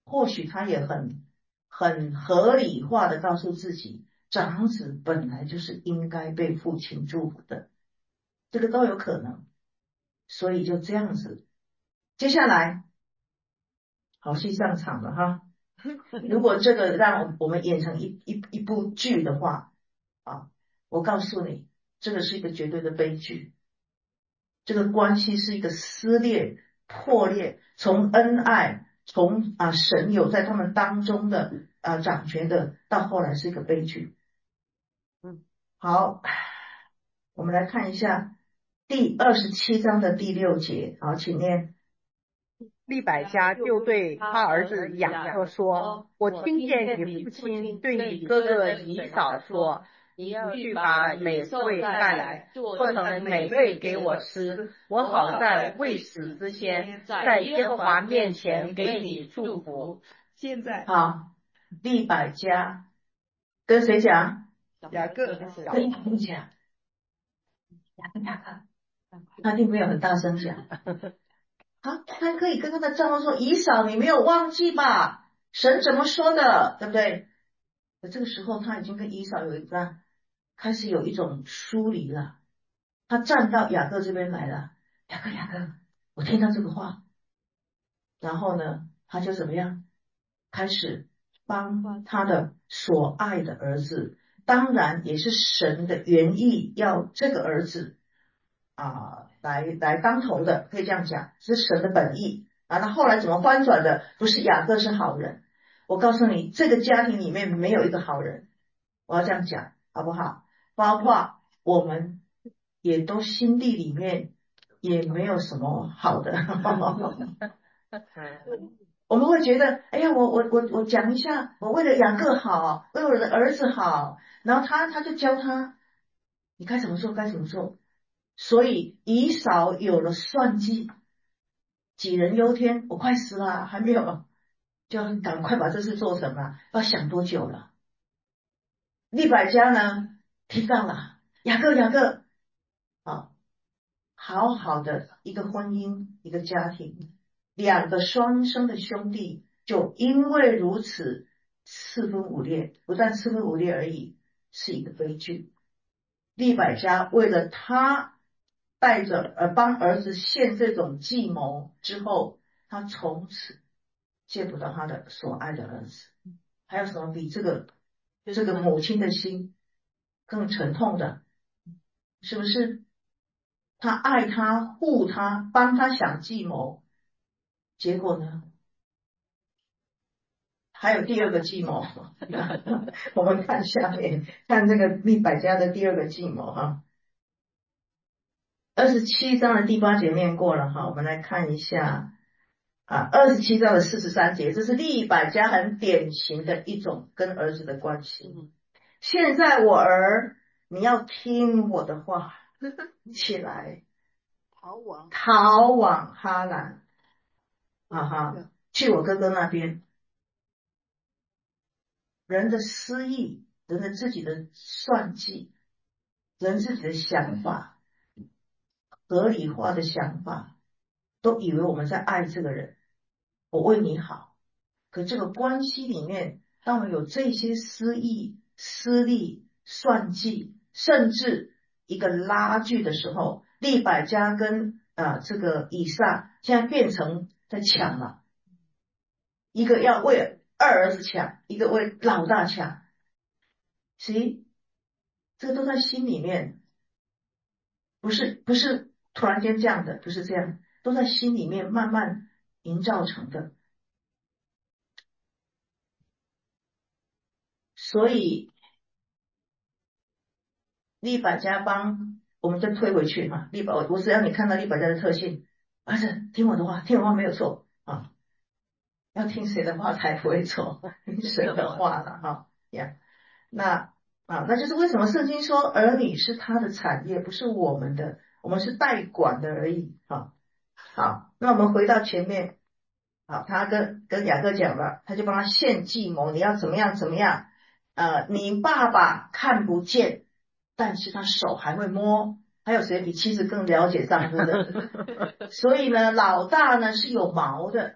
或许他也很很合理化的告诉自己，长子本来就是应该被父亲祝福的，这个都有可能。所以就这样子，接下来好戏上场了哈。如果这个让我们演成一一一部剧的话啊，我告诉你，这个是一个绝对的悲剧。这个关系是一个撕裂、破裂，从恩爱，从啊神有在他们当中的啊掌权的，到后来是一个悲剧。 嗯， 好，我们来看一下第二十七章的第六节，好，请念。 利百加就对他儿子雅各说：“我听见你父亲对你哥哥以扫说，你去把美味带来，做成美味给我吃，我好在未死之前，在耶和华面前给你祝福。”现在， 好，利百加跟谁讲？ 雅各跟雅各讲。雅各，他并没有很大声讲。好，他可以跟他的丈夫说：“以扫，你没有忘记吧？神怎么说的，对不对？”这个时候他已经跟以扫有一个开始有一种疏离了。他站到雅各这边来了，雅各雅各，我听到这个话，然后呢，他就怎么样？开始帮他的所爱的儿子，当然也是神的原意，要这个儿子啊来来当头的，可以这样讲，是神的本意啊。那后来怎么翻转的？不是雅各是好人，我告诉你，这个家庭里面没有一个好人，我要这样讲，好不好？包括我们也都心地里面也没有什么好的。我们会觉得，哎呀，我我我我讲一下，我为了雅各好，为我的儿子好，然后他他就教他，你该怎么做，该怎么做。所以以扫有了算计，杞人忧天，我快死了，还没有，就赶快把这事做成了，要想多久了。利百加呢，听到了，雅各雅各，啊，好好的一个婚姻，一个家庭，两个双生的兄弟，就因为如此四分五裂，不但四分五裂而已，是一个悲剧。利百加为了他带着呃帮儿子献这种计谋之后，他从此见不到他的所爱的儿子。还有什么比这个这个母亲的心更沉痛的？是不是？他爱他，护他，帮他想计谋，结果呢？还有第二个计谋。我们看下面，看这个利百加的第二个计谋哈。二十七章的第八节念过了哈，我们来看一下啊，二十七章的四十三节，这是利百加很典型的一种跟儿子的关系。现在我儿，你要听我的话，起来，逃往逃往哈兰，啊哈，去我哥哥那边。人的私意，人的自己的算计，人自己的想法，合理化的想法，都以为我们在爱这个人，我为你好。可这个关系里面，当我们有这些私意、私利、算计，甚至一个拉锯的时候，利百加跟啊、呃、这个以撒现在变成在抢了，一个要为二儿子抢，一个为老大抢。谁？这个都在心里面，不是不是突然间这样的，不是这样，都在心里面慢慢营造成的。所以利百加帮我们再推回去嘛，利百我我只要你看到利百加的特性，儿子听我的话，听我话没有错啊，要听谁的话才不会错，听神的话了哈呀。那啊，那就是为什么圣经说儿女是他的产业，不是我们的，我们是代管的而已啊。好，那我们回到前面，好，他跟跟雅各讲了，他就帮他献计谋，你要怎么样怎么样，呃，你爸爸看不见，但是他手还会摸，还有谁比妻子更了解丈夫的？所以呢，老大呢是有毛的，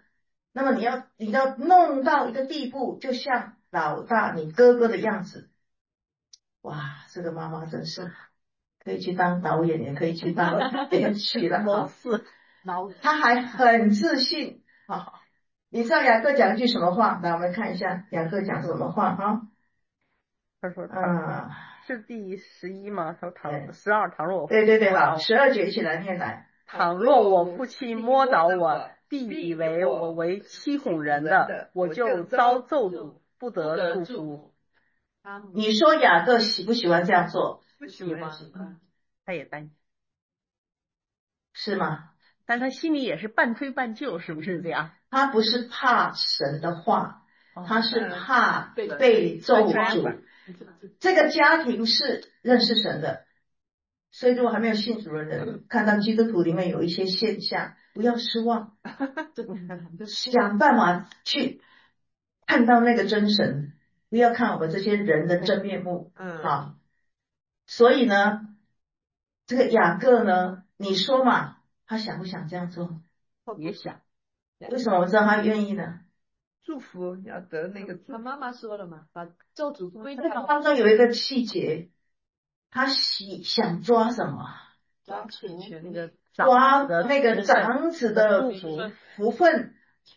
那么你要你要弄到一个地步，就像老大你哥哥的样子。哇，这个妈妈真是可以去当导演，也可以去当编剧了。 谋士， 他还很自信啊！你知道雅各讲一句什么话？来，我们看一下雅各讲什么话哈。 他说：“ 嗯， 是第十一吗？他说唐十二，唐若我对对对，好，十二节一起来念来。 倘若我父亲摸倒我，必以为我为欺哄人的，我就遭咒诅，不得祝福。” 你说雅各喜不喜欢这样做？ 不喜欢，他也担心， 是吗？ 但他心里也是半推半就，是不是这样？ 他不是怕神的话，他是怕被咒诅。这个家庭是认识神的，所以如果还没有信主的人看到基督徒里面有一些现象，不要失望，想办法去看到那个真神，不要看我们这些人的真面目。嗯，好，所以呢，这个雅各呢，你说嘛，他想不想这样做？ 也想。 为什么我知道他愿意呢？ 祝福要得那个，他妈妈说了嘛，把咒诅归这个当中有一个细节，他喜想抓什么？ 抓那个抓那个长子的福分。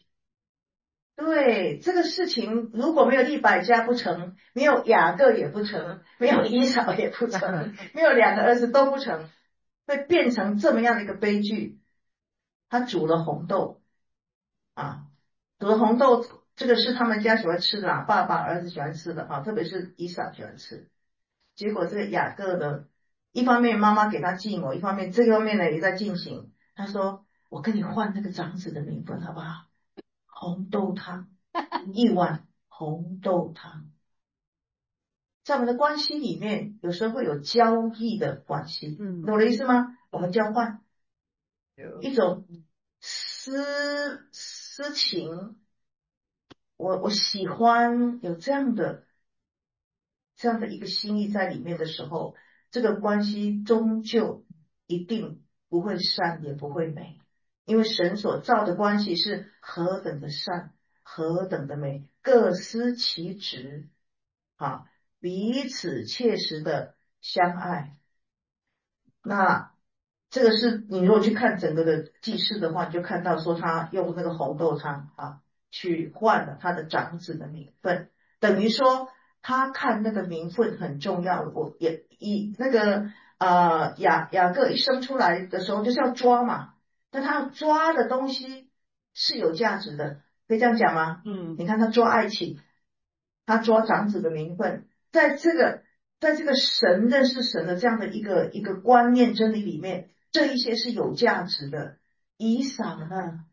对，这个事情如果没有利百加不成，没有雅各也不成，没有以扫也不成，没有两个儿子都不成，会变成这么样的一个悲剧。他煮了红豆啊，煮了红豆，这个是他们家喜欢吃的啦，爸爸儿子喜欢吃的啊，特别是以扫喜欢吃。结果这个雅各呢，一方面妈妈给他计谋，一方面这个方面呢也在进行。他说：“我跟你换那个长子的名分，好不好？红豆汤，一碗红豆汤。”在我们的关系里面，有时候会有交易的关系，嗯，懂我的意思吗？我们交换一种私私情，我我喜欢有这样的这样的一个心意在里面的时候，这个关系终究一定不会善，也不会美，因为神所造的关系是何等的善，何等的美，各司其职，啊，彼此切实的相爱。那这个是你如果去看整个的记事的话，你就看到说他用那个红豆汤啊去换了他的长子的名分，等于说他看那个名分很重要。我也以那个呃雅雅各一生出来的时候就是要抓嘛，但他要抓的东西是有价值的，可以这样讲吗？嗯，你看他抓爱情，他抓长子的名分，在这个在这个神认识神的这样的一个一个观念真理里面，这一些是有价值的。以扫呢？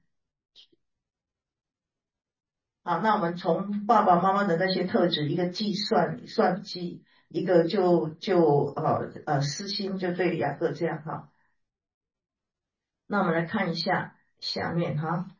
好，那我们从爸爸妈妈的那些特质，一个计算算计，一个就就呃呃私心，就对雅各这样哈。那我们来看一下下面哈。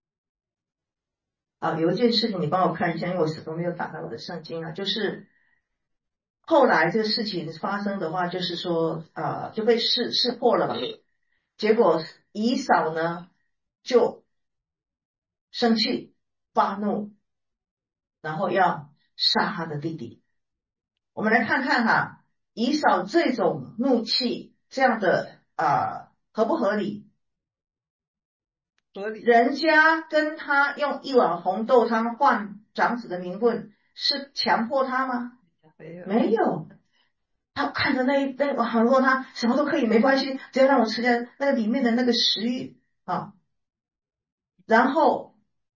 啊，有一件事情你帮我看一下，因为我始终没有打开我的圣经啊，就是后来这个事情发生的话，就是说呃就被识识破了嘛。结果以扫呢就生气发怒，然后要杀他的弟弟。我们来看看哈，以扫这种怒气这样的啊、呃、合不合理？合理。人家跟他用一碗红豆汤换长子的名分，是强迫他吗？没有，没有。他看着那那碗红豆汤，什么都可以，没关系，只要让我吃下那个里面的那个食欲啊。然后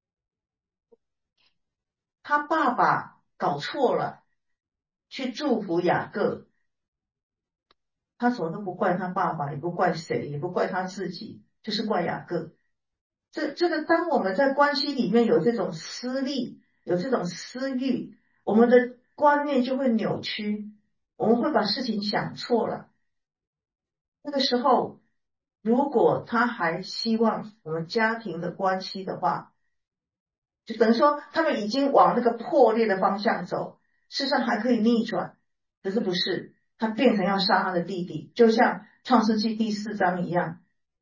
他爸爸搞错了，去祝福雅各，他什么都不怪他爸爸，也不怪谁，也不怪他自己，就是怪雅各。这这个，当我们在关系里面有这种私利，有这种私欲，我们的观念就会扭曲，我们会把事情想错了。那个时候，如果他还希望我们家庭的关系的话，就等于说他们已经往那个破裂的方向走，事实上还可以逆转，可是不是，他变成要杀他的弟弟，就像创世纪第四章一样，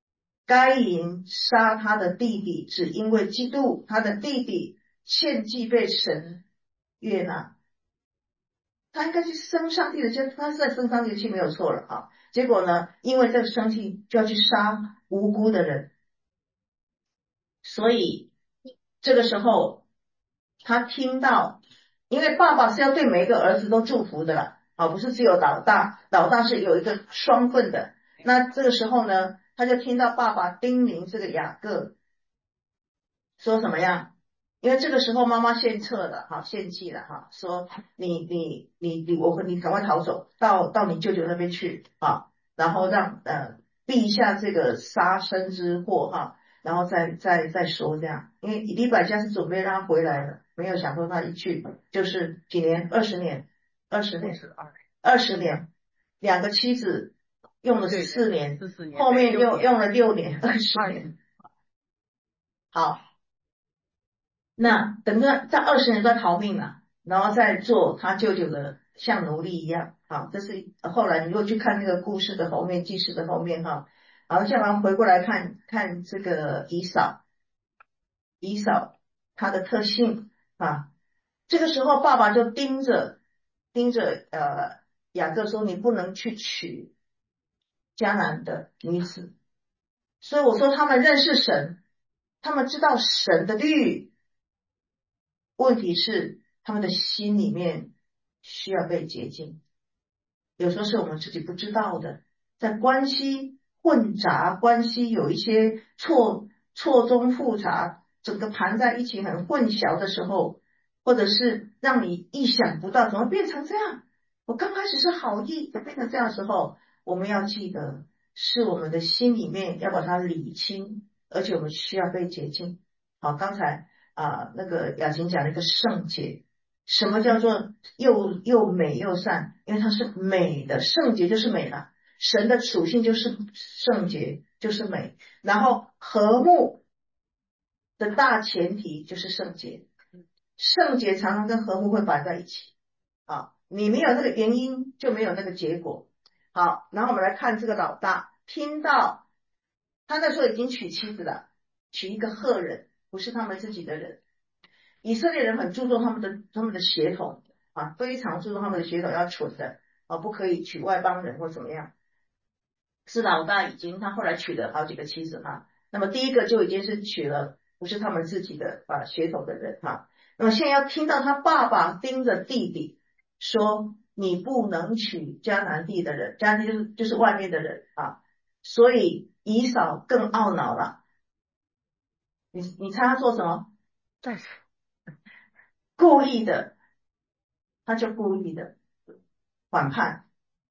该隐杀他的弟弟，只因为嫉妒他的弟弟献祭被神悦纳。他应该去生上帝的气，他是在生上帝的气没有错了啊。结果呢，因为这个生气就要去杀无辜的人，所以这个时候他听到，因为爸爸是要对每一个儿子都祝福的啦，啊，不是只有老大，老大是有一个双份的。那这个时候呢，他就听到爸爸叮咛这个雅各说什么样？因为这个时候妈妈献策了，哈，献祭了，哈，说你你你你我你赶快逃走，到到你舅舅那边去啊，然后让呃避一下这个杀身之祸哈，然后再再再说这样，因为以利百加是准备让他回来的，没有想说他一去就是几年，二十年，二十年，二十年，两个妻子用了十四年，后面又用了六年，二十年，好。那等着在二十年都在逃命了，然后再做他舅舅的像奴隶一样，好，这是后来你如果去看那个故事的后面，记事的后面哈，然后下来回过来看看这个以扫，以扫他的特性啊，这个时候爸爸就盯着盯着呃雅各说，你不能去娶迦南的女子，所以我说他们认识神，他们知道神的律。问题是他们的心里面需要被洁净，有时候是我们自己不知道的，在关系混杂，关系有一些错错综复杂，整个盘在一起很混淆的时候，或者是让你意想不到怎么变成这样，我刚开始是好意，就变成这样的时候，我们要记得是我们的心里面要把它理清，而且我们需要被洁净。好，刚才啊，那个雅琴讲了一个圣洁，什么叫做又又美又善？因为它是美的，圣洁就是美了，神的属性就是圣洁，就是美。然后和睦的大前提就是圣洁，圣洁常常跟和睦会摆在一起啊，你没有那个原因就没有那个结果。好，然后我们来看这个老大，听到他那时候已经娶妻子了，娶一个赫人，不是他们自己的人。以色列人很注重他们的他们的血统啊，非常注重他们的血统要纯的啊，不可以娶外邦人或怎么样。是老大已经他后来娶了好几个妻子哈，那么第一个就已经是娶了不是他们自己的啊血统的人哈。那么现在要听到他爸爸盯着弟弟说你不能娶迦南地的人，迦南地就是就是外面的人啊，所以以扫更懊恼了。你你猜他做什么？ 但是故意的，他就故意的反叛。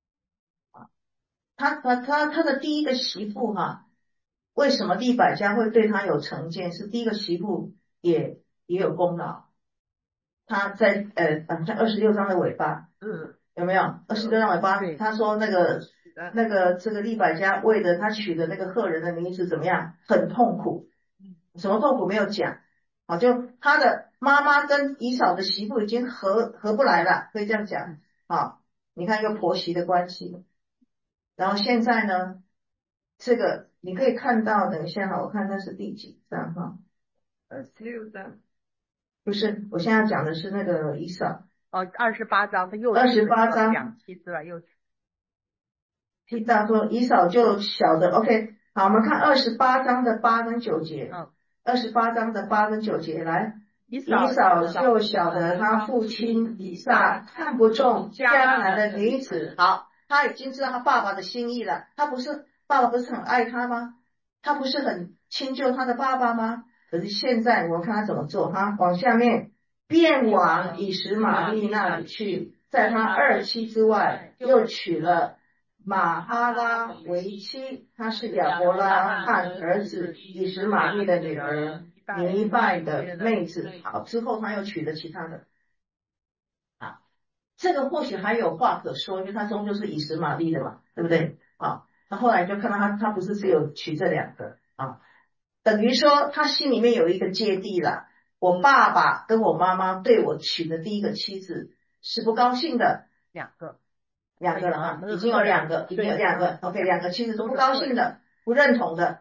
他他他他的第一个媳妇哈，为什么利百加会对他有成见？是第一个媳妇也也有功劳。他在呃，好像二十六章的尾巴，嗯，有没有？二十六章尾巴，他说那个那个这个利百加为了他娶的那个赫人的女子怎么样，很痛苦。什么痛苦没有讲？好，就他的妈妈跟以扫的媳妇已经合合不来了，可以这样讲。好，你看一个婆媳的关系。然后现在呢，这个你可以看到，等一下哈，我看那是第几章哈？二十六章。不是，我现在讲的是那个以扫。 哦，二十八章，他又二十八章两妻子了，又听到说以扫就小的 ，OK， 好，我们看二十八章的八跟九节。 嗯， 二十八章的八跟九节，来， 以扫就晓得他父亲以撒看不中迦南的女子。好，他已经知道他爸爸的心意了。他不是爸爸不是很爱他吗？他不是很亲就他的爸爸吗？可是现在我们看他怎么做哈，往下面，便往以实玛利那里去，在他二妻之外又娶了玛哈拉为妻，她是亚伯拉罕儿子以实玛利的女儿尼拜的妹子。好，之后他又娶了其他的。啊，这个或许还有话可说，因为他终究是以实玛利的嘛，对不对？啊，那后来就看到他他不是只有娶这两个啊，等于说他心里面有一个芥蒂了。我爸爸跟我妈妈对我娶的第一个妻子是不高兴的。 两个。 两个了啊，已经有两个，已经有两个 ，OK， 两个妻子都不高兴的，不认同的。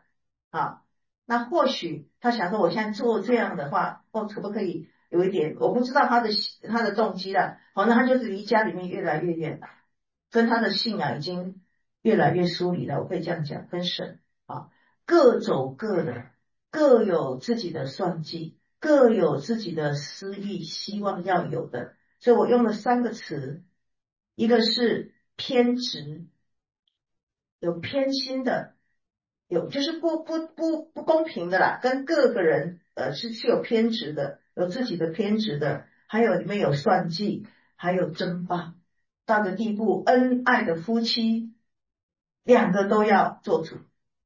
啊。那或许他想说，我现在做这样的话，或可不可以有一点，我不知道他的他的动机了。好，那他就是离家里面越来越远了，跟他的信仰已经越来越疏离了。我可以这样讲，跟神啊，各走各的，各有自己的算计，各有自己的私欲，希望要有的。所以我用了三个词，一个是偏执，有偏心的。有就是不不不不公平的啦，跟各个人呃是是有偏执的，有自己的偏执的，还有里面有算计，还有争霸，到个地步，恩爱的夫妻两个都要做主，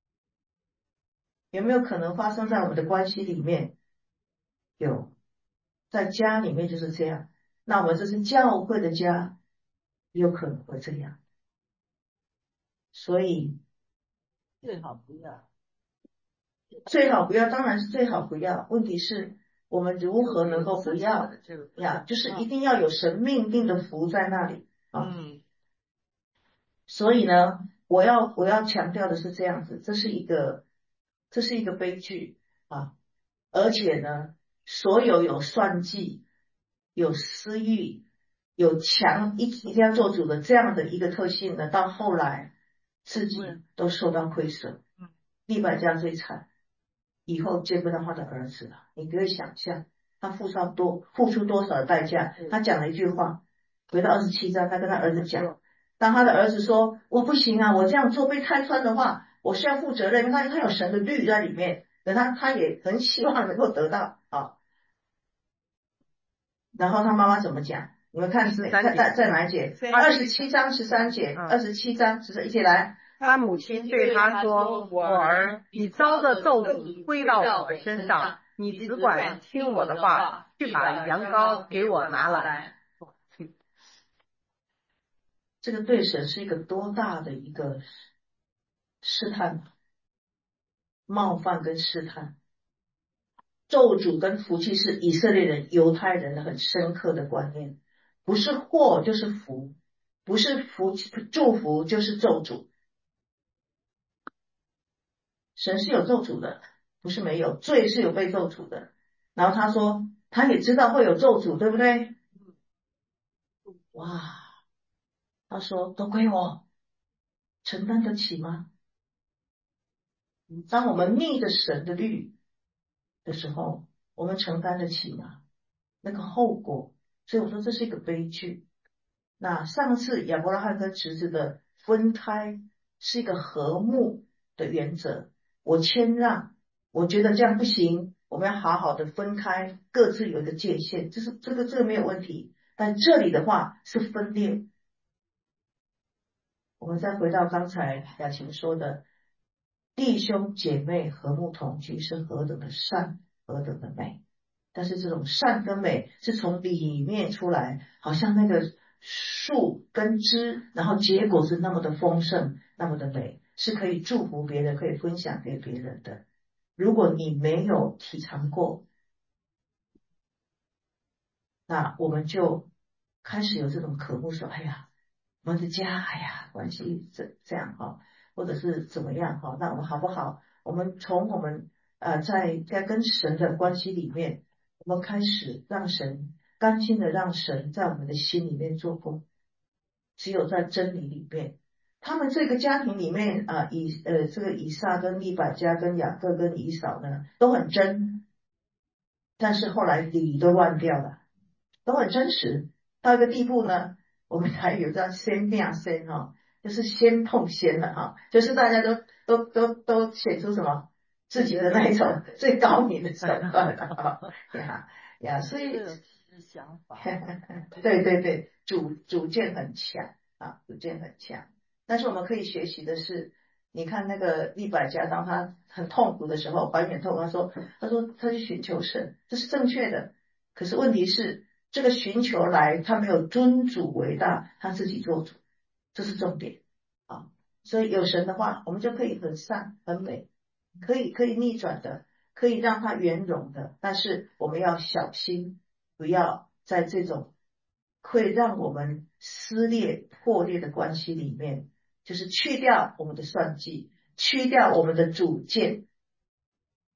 有没有可能发生在我们的关系里面？有，在家里面就是这样。那我们这是教会的家，有可能会这样，所以最好不要。 最好不要，当然是最好不要。问题是我们如何能够不要呀？就是一定要有神命定的福在那里啊。嗯。所以呢，我要我要强调的是这样子，这是一个这是一个悲剧啊。而且呢，所有有算计、有私欲、有强一一定要做主的这样的一个特性呢，到后来自己都受到亏损。利百加最惨。以后见不到他的儿子了，你可以想象他付上多付出多少的代价。他讲了一句话，回到二十七章，他跟他儿子讲，当他的儿子说我不行啊，我这样做被拆穿的话，我是要负责任，因为他他有神的律在里面，等他他也很希望能够得到啊。然后他妈妈怎么讲？你们看是在在在哪一节？二十七章十三节，二十七章十三，一起来。 他母亲对他说：“我儿，你遭的咒诅归到我身上，你只管听我的话，去把羊羔给我拿来。” 这个对神是一个多大的一个试探，冒犯跟试探。咒诅跟福气是以色列人、犹太人的很深刻的观念，不是祸就是福，不是福祝福就是咒诅。神是有咒诅的，不是没有，罪是有被咒诅的。然后他说，他也知道会有咒诅，对不对？哇，他说都归我，承担得起吗？当我们逆着神的律的时候，我们承担得起吗？那个后果，所以我说这是一个悲剧。那上次亚伯拉罕跟侄子的分开是一个和睦的原则，我谦让，我觉得这样不行，我们要好好的分开，各自有一个界限，这是这个这个没有问题。但这里的话是分裂。我们再回到刚才雅琴说的，弟兄姐妹和睦同居是何等的善，何等的美。但是这种善跟美是从里面出来，好像那个树跟枝，然后结果是那么的丰盛，那么的美，是可以祝福别人，可以分享给别人的。如果你没有体尝过，那我们就开始有这种渴慕，说，哎呀，我们的家，哎呀，关系这这样哈，或者是怎么样哈，那我们好不好？我们从我们呃在在跟神的关系里面，我们开始让神甘心的让神在我们的心里面做工。只有在真理里面，他们这个家庭里面啊、呃，以呃这个以撒跟利百加跟雅各跟以扫呢都很真，但是后来理都乱掉了。都很真实，到一个地步呢，我们还有叫先变先哈，就是先碰先了哈，就是大家都都都都显出什么自己的那一种最高明的手段了哈呀呀，所以想法， 对对对，主主见很强啊，主见很强。但是我们可以学习的是，你看那个利百加，当他很痛苦的时候，怀孕痛，他说他说他去寻求神，这是正确的。可是问题是，这个寻求来，他没有尊主为大，他自己做主，这是重点啊。所以有神的话，我们就可以很善很美，可以可以逆转的，可以让它圆融的。但是我们要小心，不要在这种会让我们撕裂破裂的关系里面，就是去掉我们的算计，去掉我们的主见，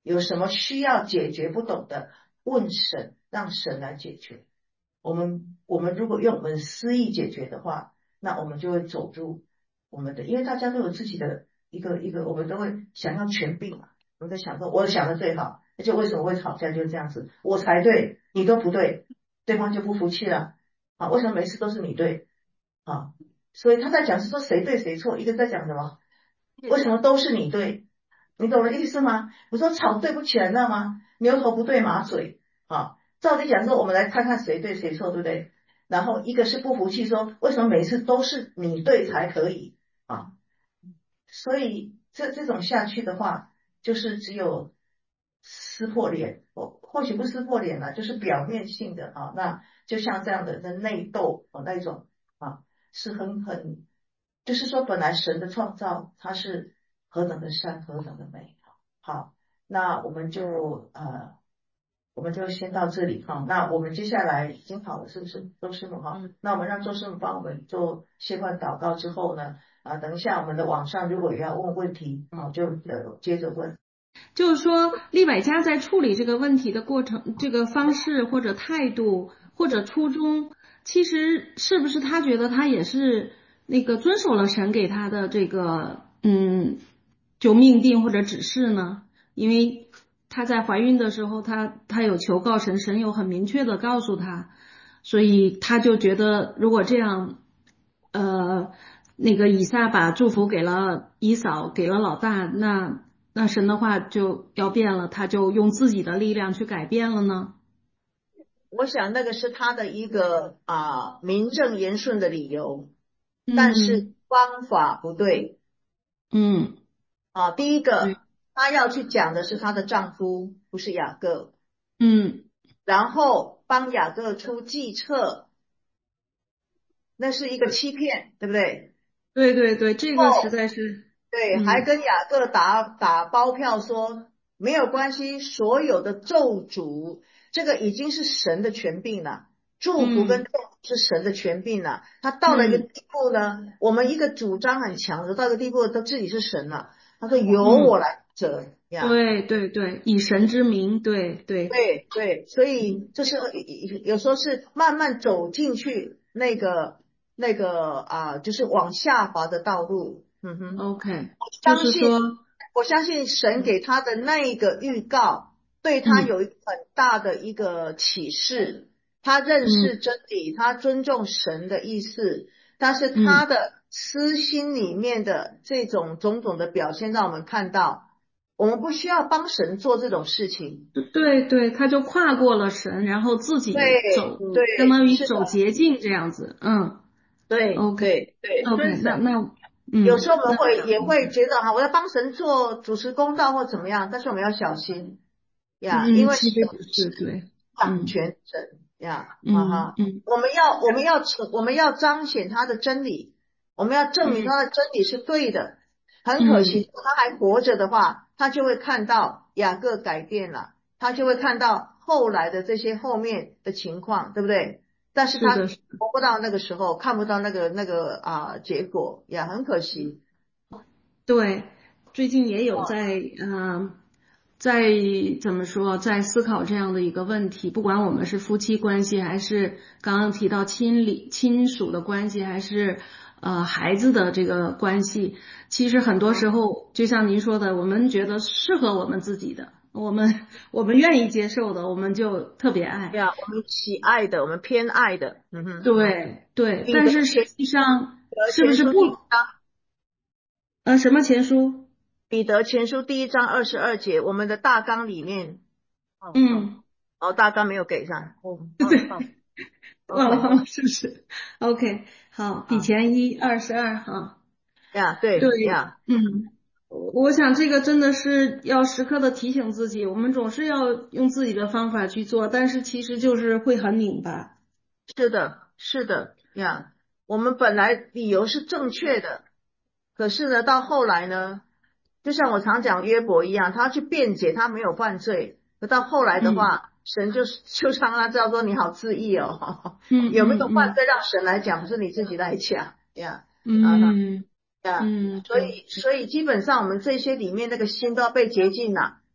有什么需要解决不懂的，问神，让神来解决。我们我们如果用我们私意解决的话，那我们就会走入我们的，因为大家都有自己的一个一个，我们都会想要权柄嘛，我们在想说我想的最好，而且为什么会吵架就是这样子，我才对，你都不对，对方就不服气了啊，为什么每次都是你对啊？所以他在讲是说谁对谁错，一个在讲什么，为什么都是你对，你懂我的意思吗？我说吵对不起来，知道吗？牛头不对马嘴啊。照理讲说，我们来看看谁对谁错，对不对？然后一个是不服气，说为什么每次都是你对才可以啊？所以这这种下去的话，就是只有撕破脸，或或许不撕破脸了，就是表面性的啊。那就像这样的的内斗啊那种啊，是很很，就是说本来神的创造它是何等的善，何等的美。好，那我们就呃。我们就先到这里哈，那我们接下来已经好了，是不是周师母哈？那我们让周师母帮我们做谢冠祷告之后呢，啊，等一下我们的网上如果也要问问题，啊，就呃接着问。 就是说，利百加在处理这个问题的过程，这个方式或者态度或者初衷，其实是不是他觉得他也是那个遵守了神给他的这个嗯，就命定或者指示呢？因为她在怀孕的时候，她她有求告神，神有很明确的告诉她，所以她就觉得如果这样，呃，那个以撒把祝福给了以扫，给了老大，那那神的话就要变了，他就用自己的力量去改变了呢？ 我想那个是他的一个啊名正言顺的理由，但是嗯方法不对嗯， 啊。第一对， 个，她要去讲的是她的丈夫，不是雅各， 嗯然后帮雅各出计策，那是一个欺骗，对不对？ 对对对，这个实在是， 对，还嗯跟雅各打打包票说没有关系，所有的咒诅，这个已经是神的权柄了，祝福跟嗯咒诅是神的权柄了。他到了一个嗯地步呢，我们一个主张很强的，到一个地步都自己是神了。他说由我嗯， 来者呀， 对对对，以神之名，对对对对，所以这是有时候是慢慢走进去那个那个啊，就是往下滑的道路。嗯哼。 ，OK，就相信， 是说， 我相信神给他的那一个预告，对他嗯有一个很大的一个启示。他认嗯识真理，他尊重神的意思，但是他嗯， 的私心里面的这种种种的表现，让我们看到，我们不需要帮神做这种事情。 对对，他就跨过了神，然后自己对走，相对， 当于是的， 走捷径这样子，嗯对 ，OK 对对，遵 OK，那守。 那有时嗯那候我们会也会觉得哈，我要帮神做主持公道或怎么样，但是我们要小心呀，因嗯， 为神其实不是，对， 掌嗯权神呀，哈哈， 嗯嗯我们要我们要成我们要彰显他的真理，我们要证明嗯他的真理是对的。很可惜， 嗯， 如果他还活着的话，他就会看到雅各改变了，他就会看到后来的这些后面的情况，对不对？但是他是的，是的活不到那个时候，看不到那个那个啊结果，也很可惜。 对，最近也有在嗯、呃在怎么说，在思考这样的一个问题，不管我们是夫妻关系，还是刚刚提到亲里亲属的关系，还是呃孩子的这个关系，其实很多时候就像您说的，我们觉得适合我们自己的，我们我们愿意接受的，我们就特别爱。 对啊，我们喜爱的，我们偏爱的，嗯哼。 对对， 彼得但是实前际上彼得是不是不前书第一章， 呃什么前书？ 彼得前书第一章二十二节，我们的大纲里面，哦哦嗯， 哦，大纲没有给上，哦， 对。 放忘了 ，OK， 忘了，是不是？OK，好，比啊， 前一二十二哈。 呀， 对， 对呀， 嗯，我想这个真的是要时刻的提醒自己，我们总是要用自己的方法去做，但是其实就是会很拧巴。 是的，是的呀，我们本来理由是正确的，可是呢，到后来呢，就像我常讲约伯一样，他去辩解他没有犯罪，可到后来的嗯话，神就就让他知道说你好自义哦， 嗯有没有犯嗯罪让神来讲，不是你自己来讲呀，啊哈嗯呀， 嗯嗯， 所对， 以所以基本上我们这些里面那个心都要被洁净了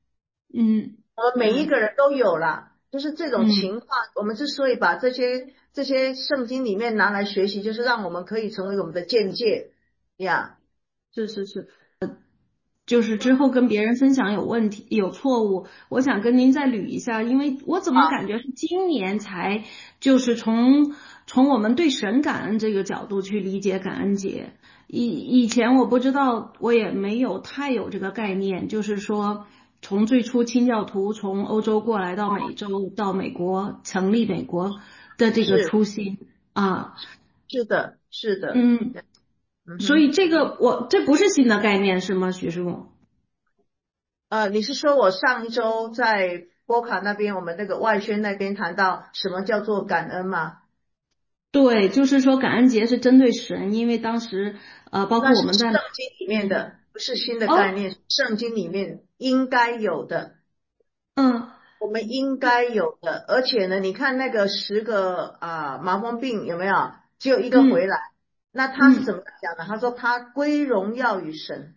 嗯， 我们每一个人都有啦，就是这种嗯情况，我们之所以把这些这些圣经里面拿来学习，就是让我们可以成为我们的见解呀。 是是是。就是之后跟别人分享有问题有错误，我想跟您再捋一下，因为我怎么感觉是今年才就是从从我们对神感恩这个角度去理解感恩节，以以前我不知道，我也没有太有这个概念，就是说从最初清教徒从欧洲过来到美洲到美国成立美国的这个是初心啊。 是的，是的， 嗯， 嗯哼。 所以这个我这不是新的概念是吗，徐师傅？ 呃，你是说我上一周在波卡那边，我们那个外宣那边谈到什么叫做感恩吗？ 对，就是说感恩节是针对神，因为当时呃，包括那是我们在圣经里面的，不是新的概哦， 念，圣经里面应该有的， 嗯我们应该有的。而且呢，你看那个十个啊、麻风病有没有？只有一个回嗯来，那他是嗯， 怎么讲的？他说他归荣耀于神，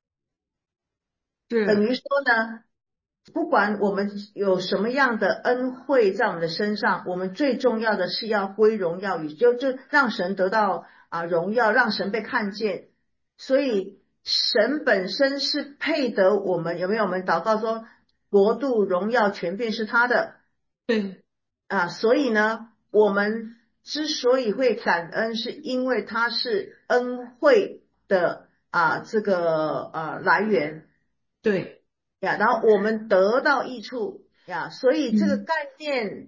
等是， 于说呢，不管我们有什么样的恩惠在我们的身上，我们最重要的是要归荣耀于，就就让神得到啊荣耀，让神被看见。所以神本身是配得我们，有没有？我们祷告说国度、荣耀、权柄是他的对啊，所以呢，我们之所以会感恩，是因为他是恩惠的啊这个啊来源。 对， 呀，然后我们得到益处呀，所以这个嗯， 概念，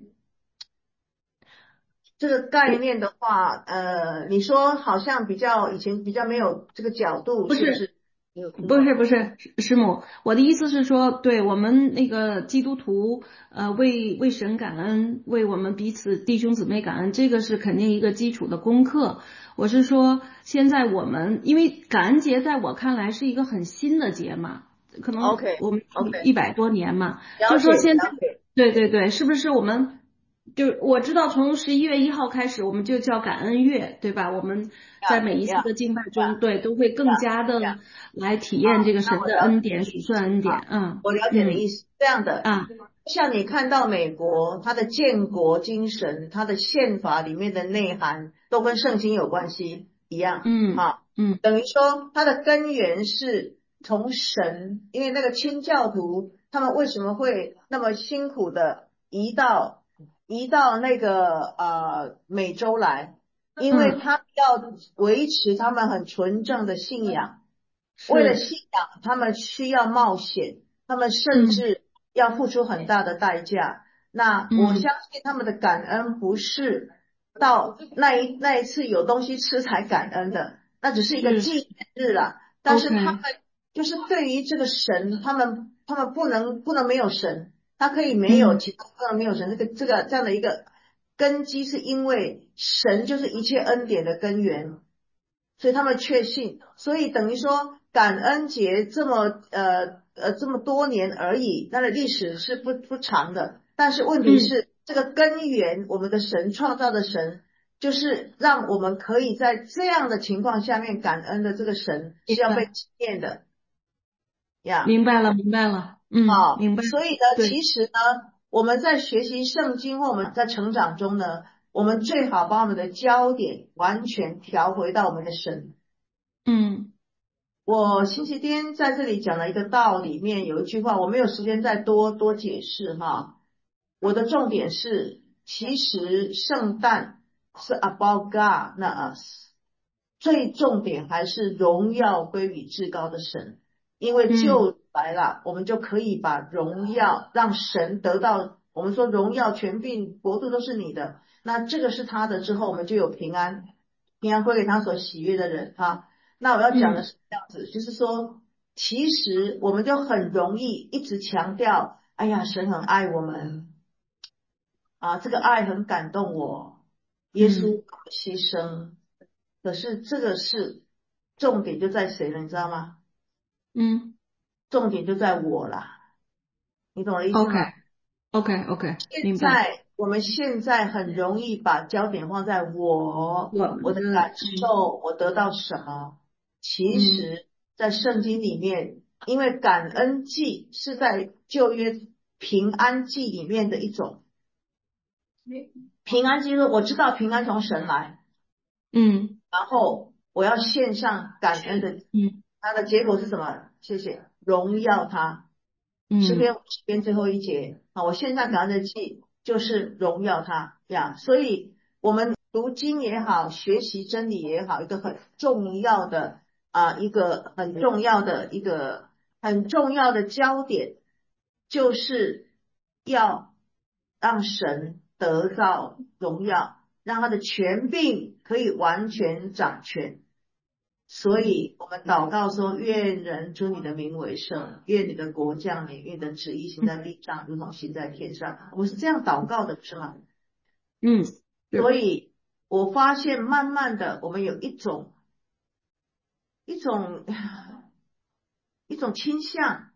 这个概我念的话，呃，你说好像比较以前比较没有这个角度， 不是。 是不是？没有听不是懂？ 不是，师师母，我的意思是说，对我们那个基督徒，呃，为为神感恩，为我们彼此弟兄姊妹感恩，这个是肯定一个基础的功课。我是说，现在我们因为感恩节在我看来是一个很新的节嘛，可能 OK 我们 OK， 一百多年嘛，就了解是说现在， 了解。 对对对，是不是我们就我知道从十一月一号开始，我们就叫感恩月，对吧？我们在呀每一次呀的敬拜中， 呀对，都会更加呀， 的来体验这个那神的我了解恩典、数算恩典。 啊， 嗯我了解你的嗯意思。这样的， 啊像你看到美国它的建国精神，它的宪法里面的内涵都跟圣经有关系一样， 嗯哈， 嗯等于说它的根源是从神，因为那个清教徒他们为什么会那么辛苦的移到移到那个呃美洲来？因为嗯， 他们要维持他们很纯正的信仰。为了是， 信仰，他们需要冒险，他们甚嗯至要付出很大的代价。那我嗯相信他们的感恩不是到那一那一次有东西吃才感恩的，那只是一个是纪念日了。但是他们 ，OK， 就是对于这个神，他们他们不能不能没有神，他可以没有嗯其他不能没有神，这个这个这样的一个根基，是因为神就是一切恩典的根源。所以他们确信，所以等于说感恩节这么呃呃这么多年而已，它的历史是不不长的。但是问题嗯， 是，这个根源，我们的神创造的神，就是让我们可以在这样的情况下面感恩的这个神是要被明白纪念的呀。 明白了明白了，嗯好， 明白， 所以呢， 对， 其实呢，我们在学习圣经或我们在成长中呢，我们最好把我们的焦点完全调回到我们的神。 嗯我星期天在这里讲了一个道，里面有一句话，我没有时间再多多解释哈。我的重点是，其实圣诞是 about God, not us。最重点还是荣耀归于至高的神，因为嗯就来了，我们就可以把荣耀让神得到。我们说荣耀、权柄、国度都是你的，那这个是他的之后，我们就有平安，平安归给他所喜悦的人哈。那我要讲的嗯是这样子，就是说，其实我们就很容易一直强调，哎呀，神很爱我们啊，这个爱很感动我，耶稣嗯牺牲。可是这个是重点就在谁了，你知道吗？ 嗯重点就在我啦，你懂我的意思 ，OK 吗？ OK OK， 现明白， 在我们现在很容易把焦点放在我， 我们的我的感嗯受，我得到什么？其嗯实，在圣经里面， 因为感恩祭是在旧约平安祭里面的一种。平安祭说我知道平安从神来， 嗯， 然后我要献上感恩的， 嗯， 它的结果是什么？谢谢，诗耀他。诗篇五十篇最后一节啊，我献上感恩的祭就是荣耀他呀。所以我们读经也好，学习真理也好，一个很重要的啊，一个很重要的一个很重要的焦点，就是要让神得到荣耀，让他的权柄可以完全掌权。所以我们祷告说，愿人尊你的名为圣，愿你的国降临，愿你的旨意行在地上，如同行在天上。我们是这样祷告的，不是吗？ 嗯， 所以我发现慢慢的，我们有一种一种一种倾向，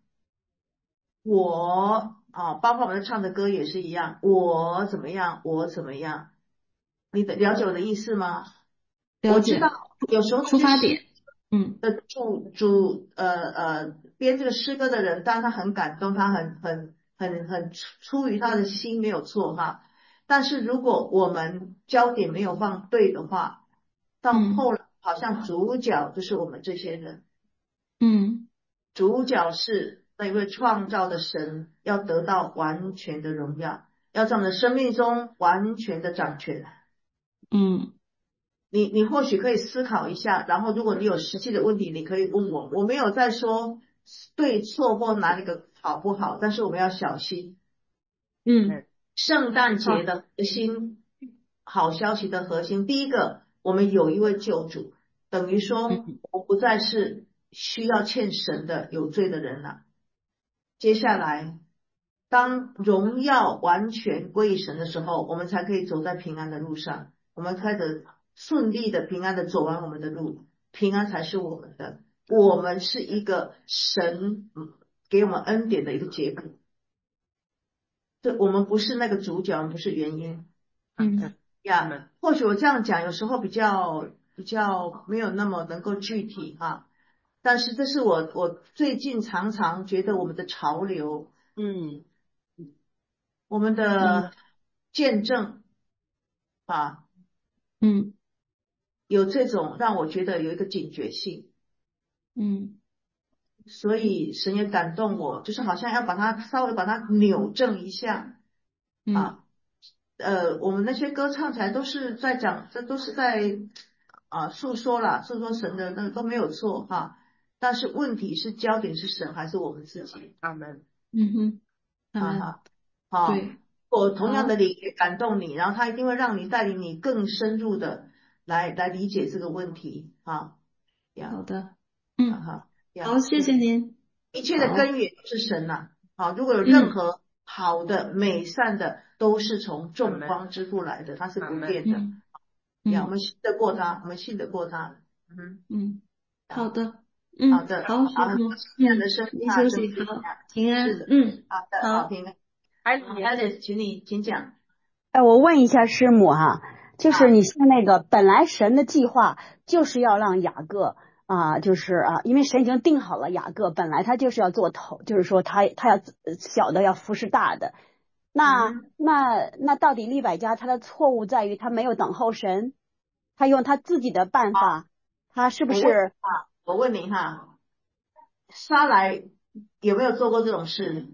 我啊，包括我们唱的歌也是一样，我怎么样，我怎么样，你的了解我的意思吗？我知道有时候出发点，嗯， 的主主呃呃编这个诗歌的人，当然他很感动，他很很很很出于他的心没有错哈。但是如果我们焦点没有放对的话，到后来好像主角就是我们这些人， 嗯， 主角是那位创造的神，要得到完全的荣耀，要在我们的生命中完全的掌权。 嗯。 你你或许可以思考一下，然后如果你有实际的问题，你可以问我。我没有在说对错或哪里个好不好，但是我们要小心。 嗯， 圣诞节的核心，好消息的核心，第一个，我们有一位救主，等于说我不再是需要欠神的有罪的人了。接下来，当荣耀完全归于神的时候，我们才可以走在平安的路上，我们开始顺利的平安的走完我们的路，平安才是我们的，我们是一个神给我们恩典的一个结果。这我们不是那个主角，我们不是原因。 嗯呀，或许我这样讲有时候比较比较没有那么能够具体哈，但是这是我我最近常常觉得我们的潮流， 嗯， 我们的见证啊， 嗯有这种让我觉得有一个警觉性， 嗯所以神也感动我，就是好像要把它稍微把它扭正一下啊。呃，我们那些歌唱起来都是在讲，这都是在啊诉说啦，诉说神的那个都没有错哈。但是问题是焦点是神还是我们自己？ 阿门。 嗯哼，阿门。 哈哈，好， 对， 我同样的理也感动你，然后他一定会让你带领你更深入的来来理解这个问题啊。 好的，嗯， 哈， 好，谢谢您。 一切的根源是神呐。好，如果有嗯任何好的、美善的，都是从众光之父来的，它是不变的。 嗯呀， 嗯我们信得过他，我们信得过他。 嗯嗯，好的， 好嗯， 的， 好，师好， 傅， 这样的嗯， 生命您休息，好，平安， 是的， 嗯， 好的，好好， 平安。Alice，请你请讲。 哎，我问一下师母哈，就是你像那个本来神的计划就是要让雅各啊、就是啊，因为神已经定好了雅各本来他就是要做头，就是说他他要呃小的要服侍大的，那、 嗯那那到底利百加他的错误在于他没有等候神，他用他自己的办法，他是不我问是？ 啊，我问你哈，莎来有没有做过这种事？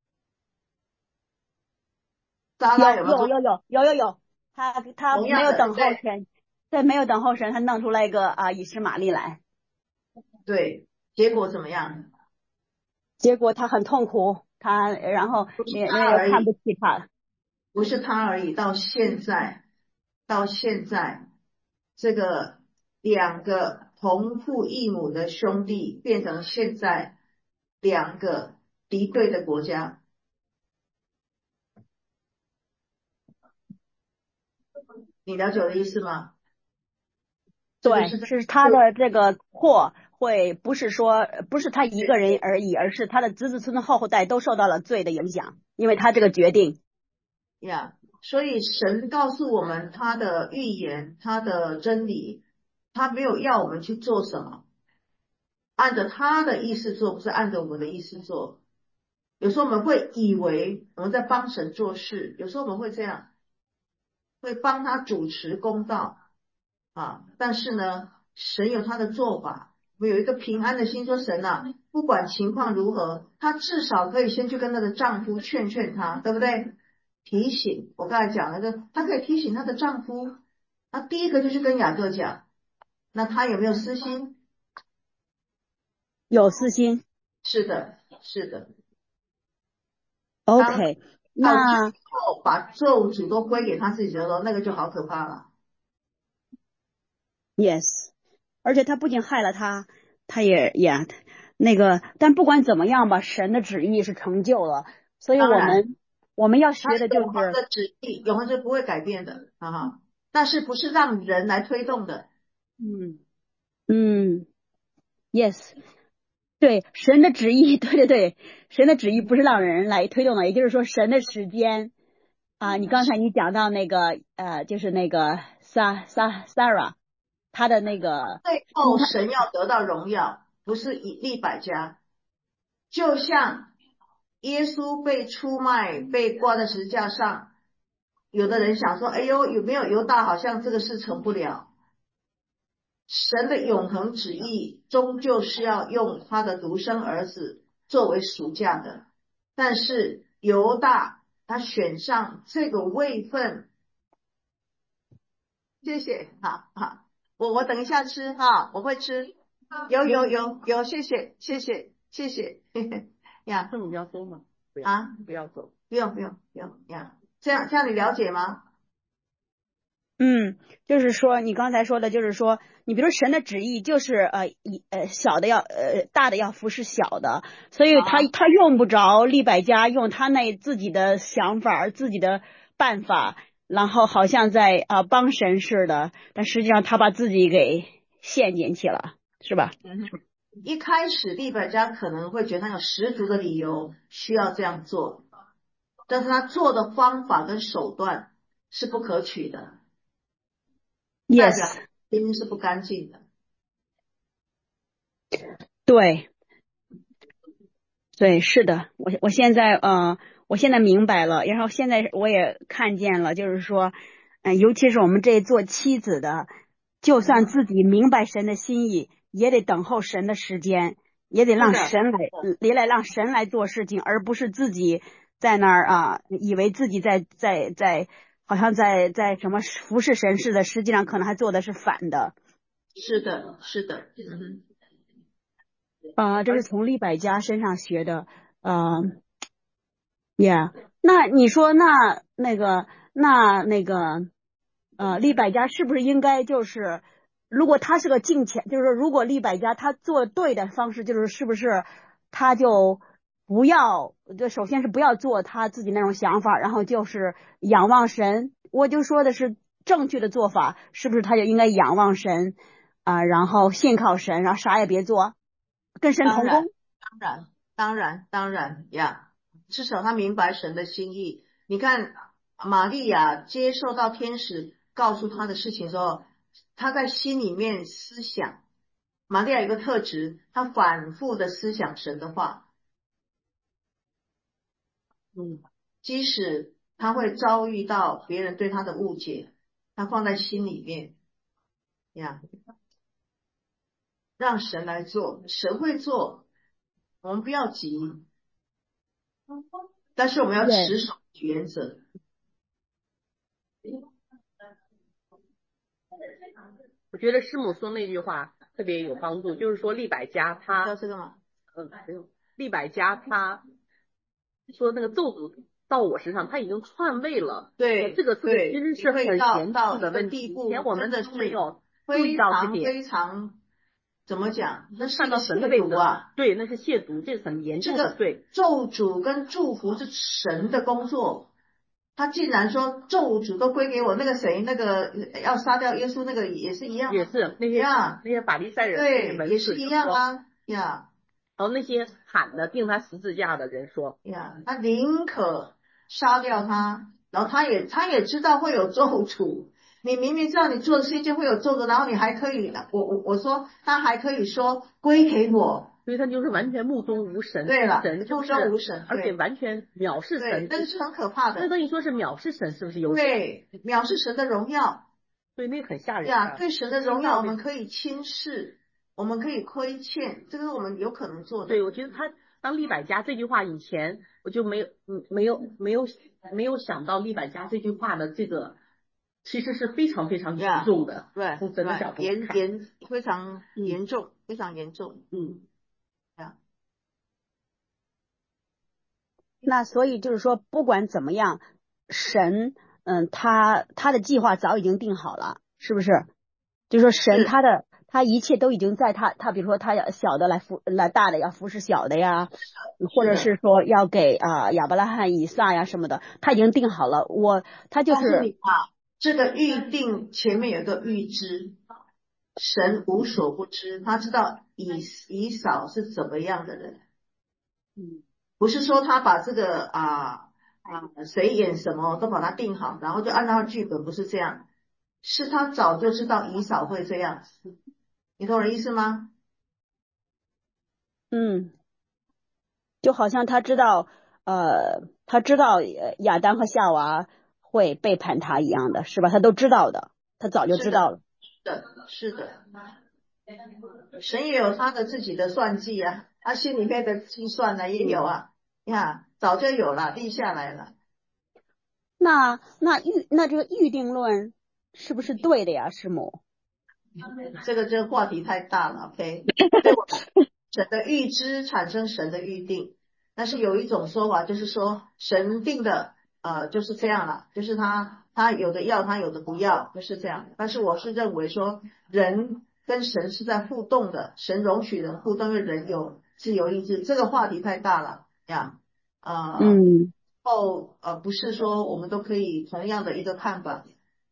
莎拉有没有做有有有有有有有，他他同样的？ 没有等候对神，对，没有等候神，他弄出来一个啊以实玛利来。 对，结果怎么样？ 结果他很痛苦，他然后不是那他而已， 那就看不起他。 不是他而已，到现在，到现在，这个两个同父异母的兄弟变成现在两个敌对的国家，你了解我的意思吗？这就对， 是是他的这个祸会不是说不是他一个人而已，而是他的子子孙孙后后代都受到了罪的影响，因为他这个决定。 呀，所以神告诉我们他的预言，他的真理，他没有要我们去做什么， 按着他的意思做，不是按着我们的意思做。有时候我们会以为我们在帮神做事，有时候我们会这样，会帮他主持公道啊。但是呢，神有他的做法，我有一个平安的心，说神啊，不管情况如何，她至少可以先去跟她的丈夫劝劝她，对不对？提醒，我刚才讲了，就她可以提醒她的丈夫。那第一个就是跟雅各讲，那他有没有私心？ 有私心。 是的，是的。 OK， 到最那后把咒诅都归给他自己的时候，那个就好可怕了。 Yes， 而且他不仅害了他，他也也那个，但不管怎么样吧，神的旨意是成就了，所以我们我们要学的就是永恒的旨意，永恒是不会改变的啊，但是不是让人来推动的。 嗯嗯 Yes， 对，神的旨意，对对对，神的旨意不是让人来推动的，也就是说神的时间啊，你刚才你讲到那个呃，就是那个萨萨 Sarah， 他的那个最后神要得到荣耀，不是以利百加。就像耶稣被出卖，被挂在十字架上，有的人想说，哎呦，有没有犹大好像这个事成不了。神的永恒旨意终究是要用他的独生儿子作为赎价的，但是犹大他选上这个位分。谢谢，好好，我我等一下吃哈，我会吃，有有有有，谢谢谢谢谢谢呀。 那你要走吗？不要啊， 不要走， 不用不用不用呀，这样这样你了解吗？ 嗯，就是说你刚才说的，就是说你比如神的旨意就是呃一呃小的要呃大的要服侍小的，所以他他用不着利百加用他那自己的想法自己的办法，然后好像在啊、呃、帮神似的，但实际上他把自己给陷进去了，是吧？ 嗯，一开始利百加可能会觉得他有十足的理由需要这样做，但是他做的方法跟手段是不可取的，代表 Yes， 心是不干净的。 对对，是的，我我现在呃，我现在明白了，然后现在我也看见了，就是说，嗯、呃，尤其是我们这做妻子的，就算自己明白神的心意，也得等候神的时间，也得让神来，也来让神来做事情，而不是自己在那儿啊，以为自己在在在，好像在在什么服侍神似的，实际上可能还做的是反的。 是的，是的，嗯。 啊、呃，这是从利百加身上学的，呃，yeah， 那你说那那个那那个呃，利百加是不是应该就是，如果他是个敬虔，就是说如果利百加他做对的方式，就是是不是他就不要，就首先是不要做他自己那种想法，然后就是仰望神。我就说的是正确的做法，是不是他就应该仰望神啊、呃，然后信靠神，然后啥也别做。跟神同工， 当然，当然，当然呀，至少他明白神的心意。你看，玛利亚接受到天使告诉他的事情之后，他在心里面思想。玛利亚有个特质，他反复的思想神的话。嗯，即使他会遭遇到别人对他的误解，他放在心里面呀，让神来做，神会做。我们不要急，但是我们要持守原则。 我觉得师母说那句话特别有帮助，就是说利百加他， 知道这个吗？ 嗯，不用，利百加他说那个咒诅到我身上，他已经篡位了。 对， 这个这个其实是很严到肃的问题，以前我们的都没有注非意到这常点。 非常怎么讲？那是看到神的亵渎啊！ 对，那是亵渎，这是很严重的罪。 这个咒诅跟祝福是神的工作，他竟然说咒诅都归给我，那个谁，那个要杀掉耶稣那个也是一样， 也是那些那些法利赛人， 对，也是一样啊呀。 然后那些喊的钉他十字架的人说呀，他宁可杀掉他，然后他也他也知道会有咒诅， 你明明知道你做的是一件会有咒的，然后你还可以，我我我说他还可以说归给我， 所以他就是完全目中无神。 对了， 神就是目中无神， 而且完全藐视神， 那是很可怕的。 那等于说是藐视神，是不是有？ 对，藐视神的荣耀。 对，那个很吓人呀，对神的荣耀我们可以轻视，我们可以亏欠，这个是我们有可能做的。 对，我觉得他当利百加这句话以前，我就没有嗯没有没有没有想到利百加这句话的这个其实是非常非常严重的， 对， 从神的角度严严非常严重，嗯、非常严重， 嗯， 呀。 那所以就是说，不管怎么样，神，嗯，他他的计划早已经定好了，是不是？就是说神他的他一切都已经在他他比如说他要小的来服来大的要服侍小的呀，或者是说要给啊、呃、亚伯拉罕以撒呀什么的，他已经定好了。我他就是你啊，这个预定前面有个预知，神无所不知，他知道以以扫是怎么样的人。 嗯， 不是说他把这个啊啊谁演什么都把它定好，然后就按照剧本，不是这样，是他早就知道以扫会这样，你懂我的意思吗？ 嗯，就好像他知道呃他知道亚当和夏娃会背叛他一样的，是吧？他都知道的，他早就知道了。 是的，是的，神也有他的自己的算计啊，他心里面的计算呢也有啊，呀，早就有了，定下来了。 那那预那这个预定论是不是对的呀，师母？ 这个这个话题太大了 ，OK？ 神的预知产生神的预定，但是有一种说法就是说神定的呃就是这样了，就是他他有的要，他有的不要，就是这样。但是我是认为说人跟神是在互动的，神容许人互动，因为人有自由意志。这个话题太大了呀，呃， 嗯， 后呃不是说我们都可以同样的一个看法。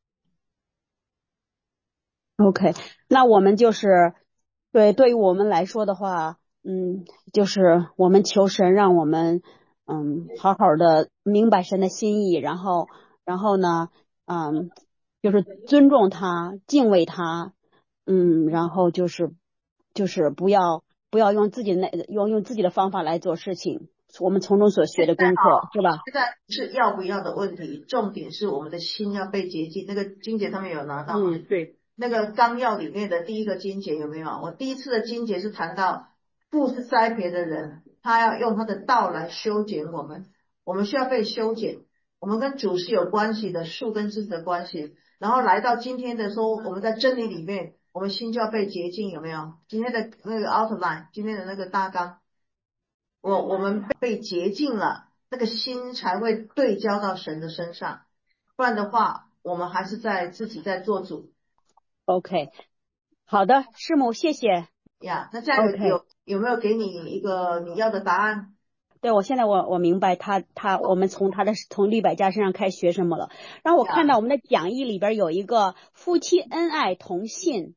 OK， 那我们就是对对于我们来说的话，嗯，就是我们求神让我们嗯好好的明白神的心意，然后然后呢，嗯，就是尊重他，敬畏他，嗯，然后就是就是不要不要用自己的用用自己的方法来做事情，我们从中所学的功课是吧？ 现在是要不要的问题，重点是我们的心要被洁净。那个经节上面有拿到吗？ 嗯，对。 那个纲要里面的第一个经节有没有？我第一次的经节是谈到父是栽培的人，他要用他的道来修剪我们，我们需要被修剪，我们跟主是有关系的，树跟枝子的关系。然后来到今天的说，我们在真理里面，我们心就要被洁净，有没有？今天的那个 outline， 今天的那个大纲，我我们被洁净了，那个心才会对焦到神的身上，不然的话，我们还是在自己在做主。 OK， 好的，师母，谢谢。 呀，那这样有 OK， 有有没有给你一个你要的答案？ 对，我现在我我明白他他我们从他的从利百加身上开始学什么了。然后我看到我们的讲义里边有一个夫妻恩爱同信，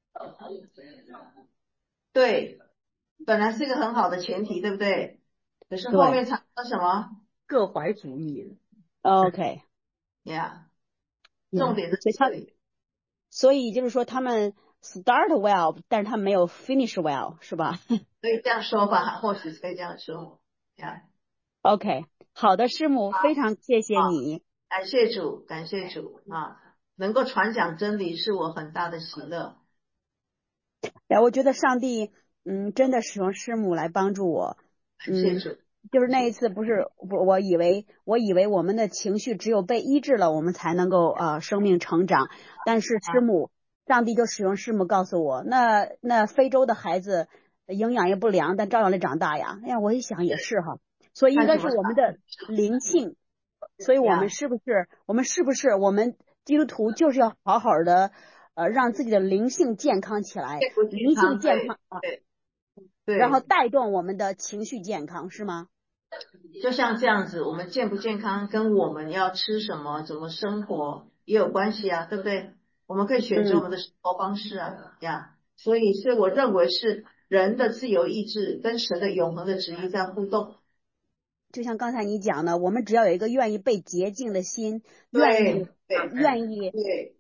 对，本来是一个很好的前提，对不对？可是后面产生什么？ 各怀主义。 OK， 呀、yeah, 重点是这里。 所以就是说他们 start well， 但是他们没有 finish well， 是吧？ 可以这样说吧，或许可以这样说。呀、 yeah. OK， 好的，师母，非常谢谢你。 感谢主，感谢主啊！能够传讲真理是我很大的喜乐。 哎，我觉得上帝嗯真的使用师母来帮助我。嗯，就是那一次不是不，我以为我以为我们的情绪只有被医治了，我们才能够呃生命成长。但是师母，上帝就使用师母告诉我，那那非洲的孩子营养也不良，但照样来长大呀。哎呀，我一想也是哈，所以应该是我们的灵性。所以我们是不是我们是不是我们基督徒就是要好好的呃让自己的灵性健康起来，灵性健康啊， 对， 然后带动我们的情绪健康，是吗？ 就像这样子，我们健不健康跟我们要吃什么、怎么生活也有关系啊，对不对？我们可以选择我们的生活方式啊，呀、嗯，所以所以我认为是人的自由意志跟神的永恒的旨意在互动。 就像刚才你讲的，我们只要有一个愿意被洁净的心，愿意愿意对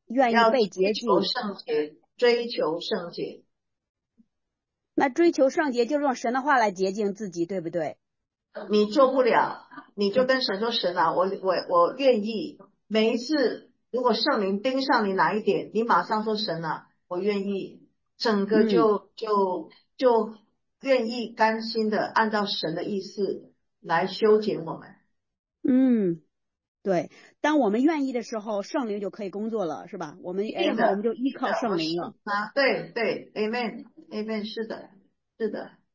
愿意被洁净， 要追求圣洁，追求圣洁。 那追求圣洁就是用神的话来洁净自己，对不对？ 你做不了，你就跟神说，神啊，我我我愿意。每一次如果圣灵盯上你哪一点，你马上说，神啊，我愿意，整个就、嗯、就就愿意甘心的按照神的意思来修剪我们。 嗯，对，当我们愿意的时候，圣灵就可以工作了，是吧？我们然后我们就依靠圣灵了。 啊，对对 ，Amen Amen， 是的，是的。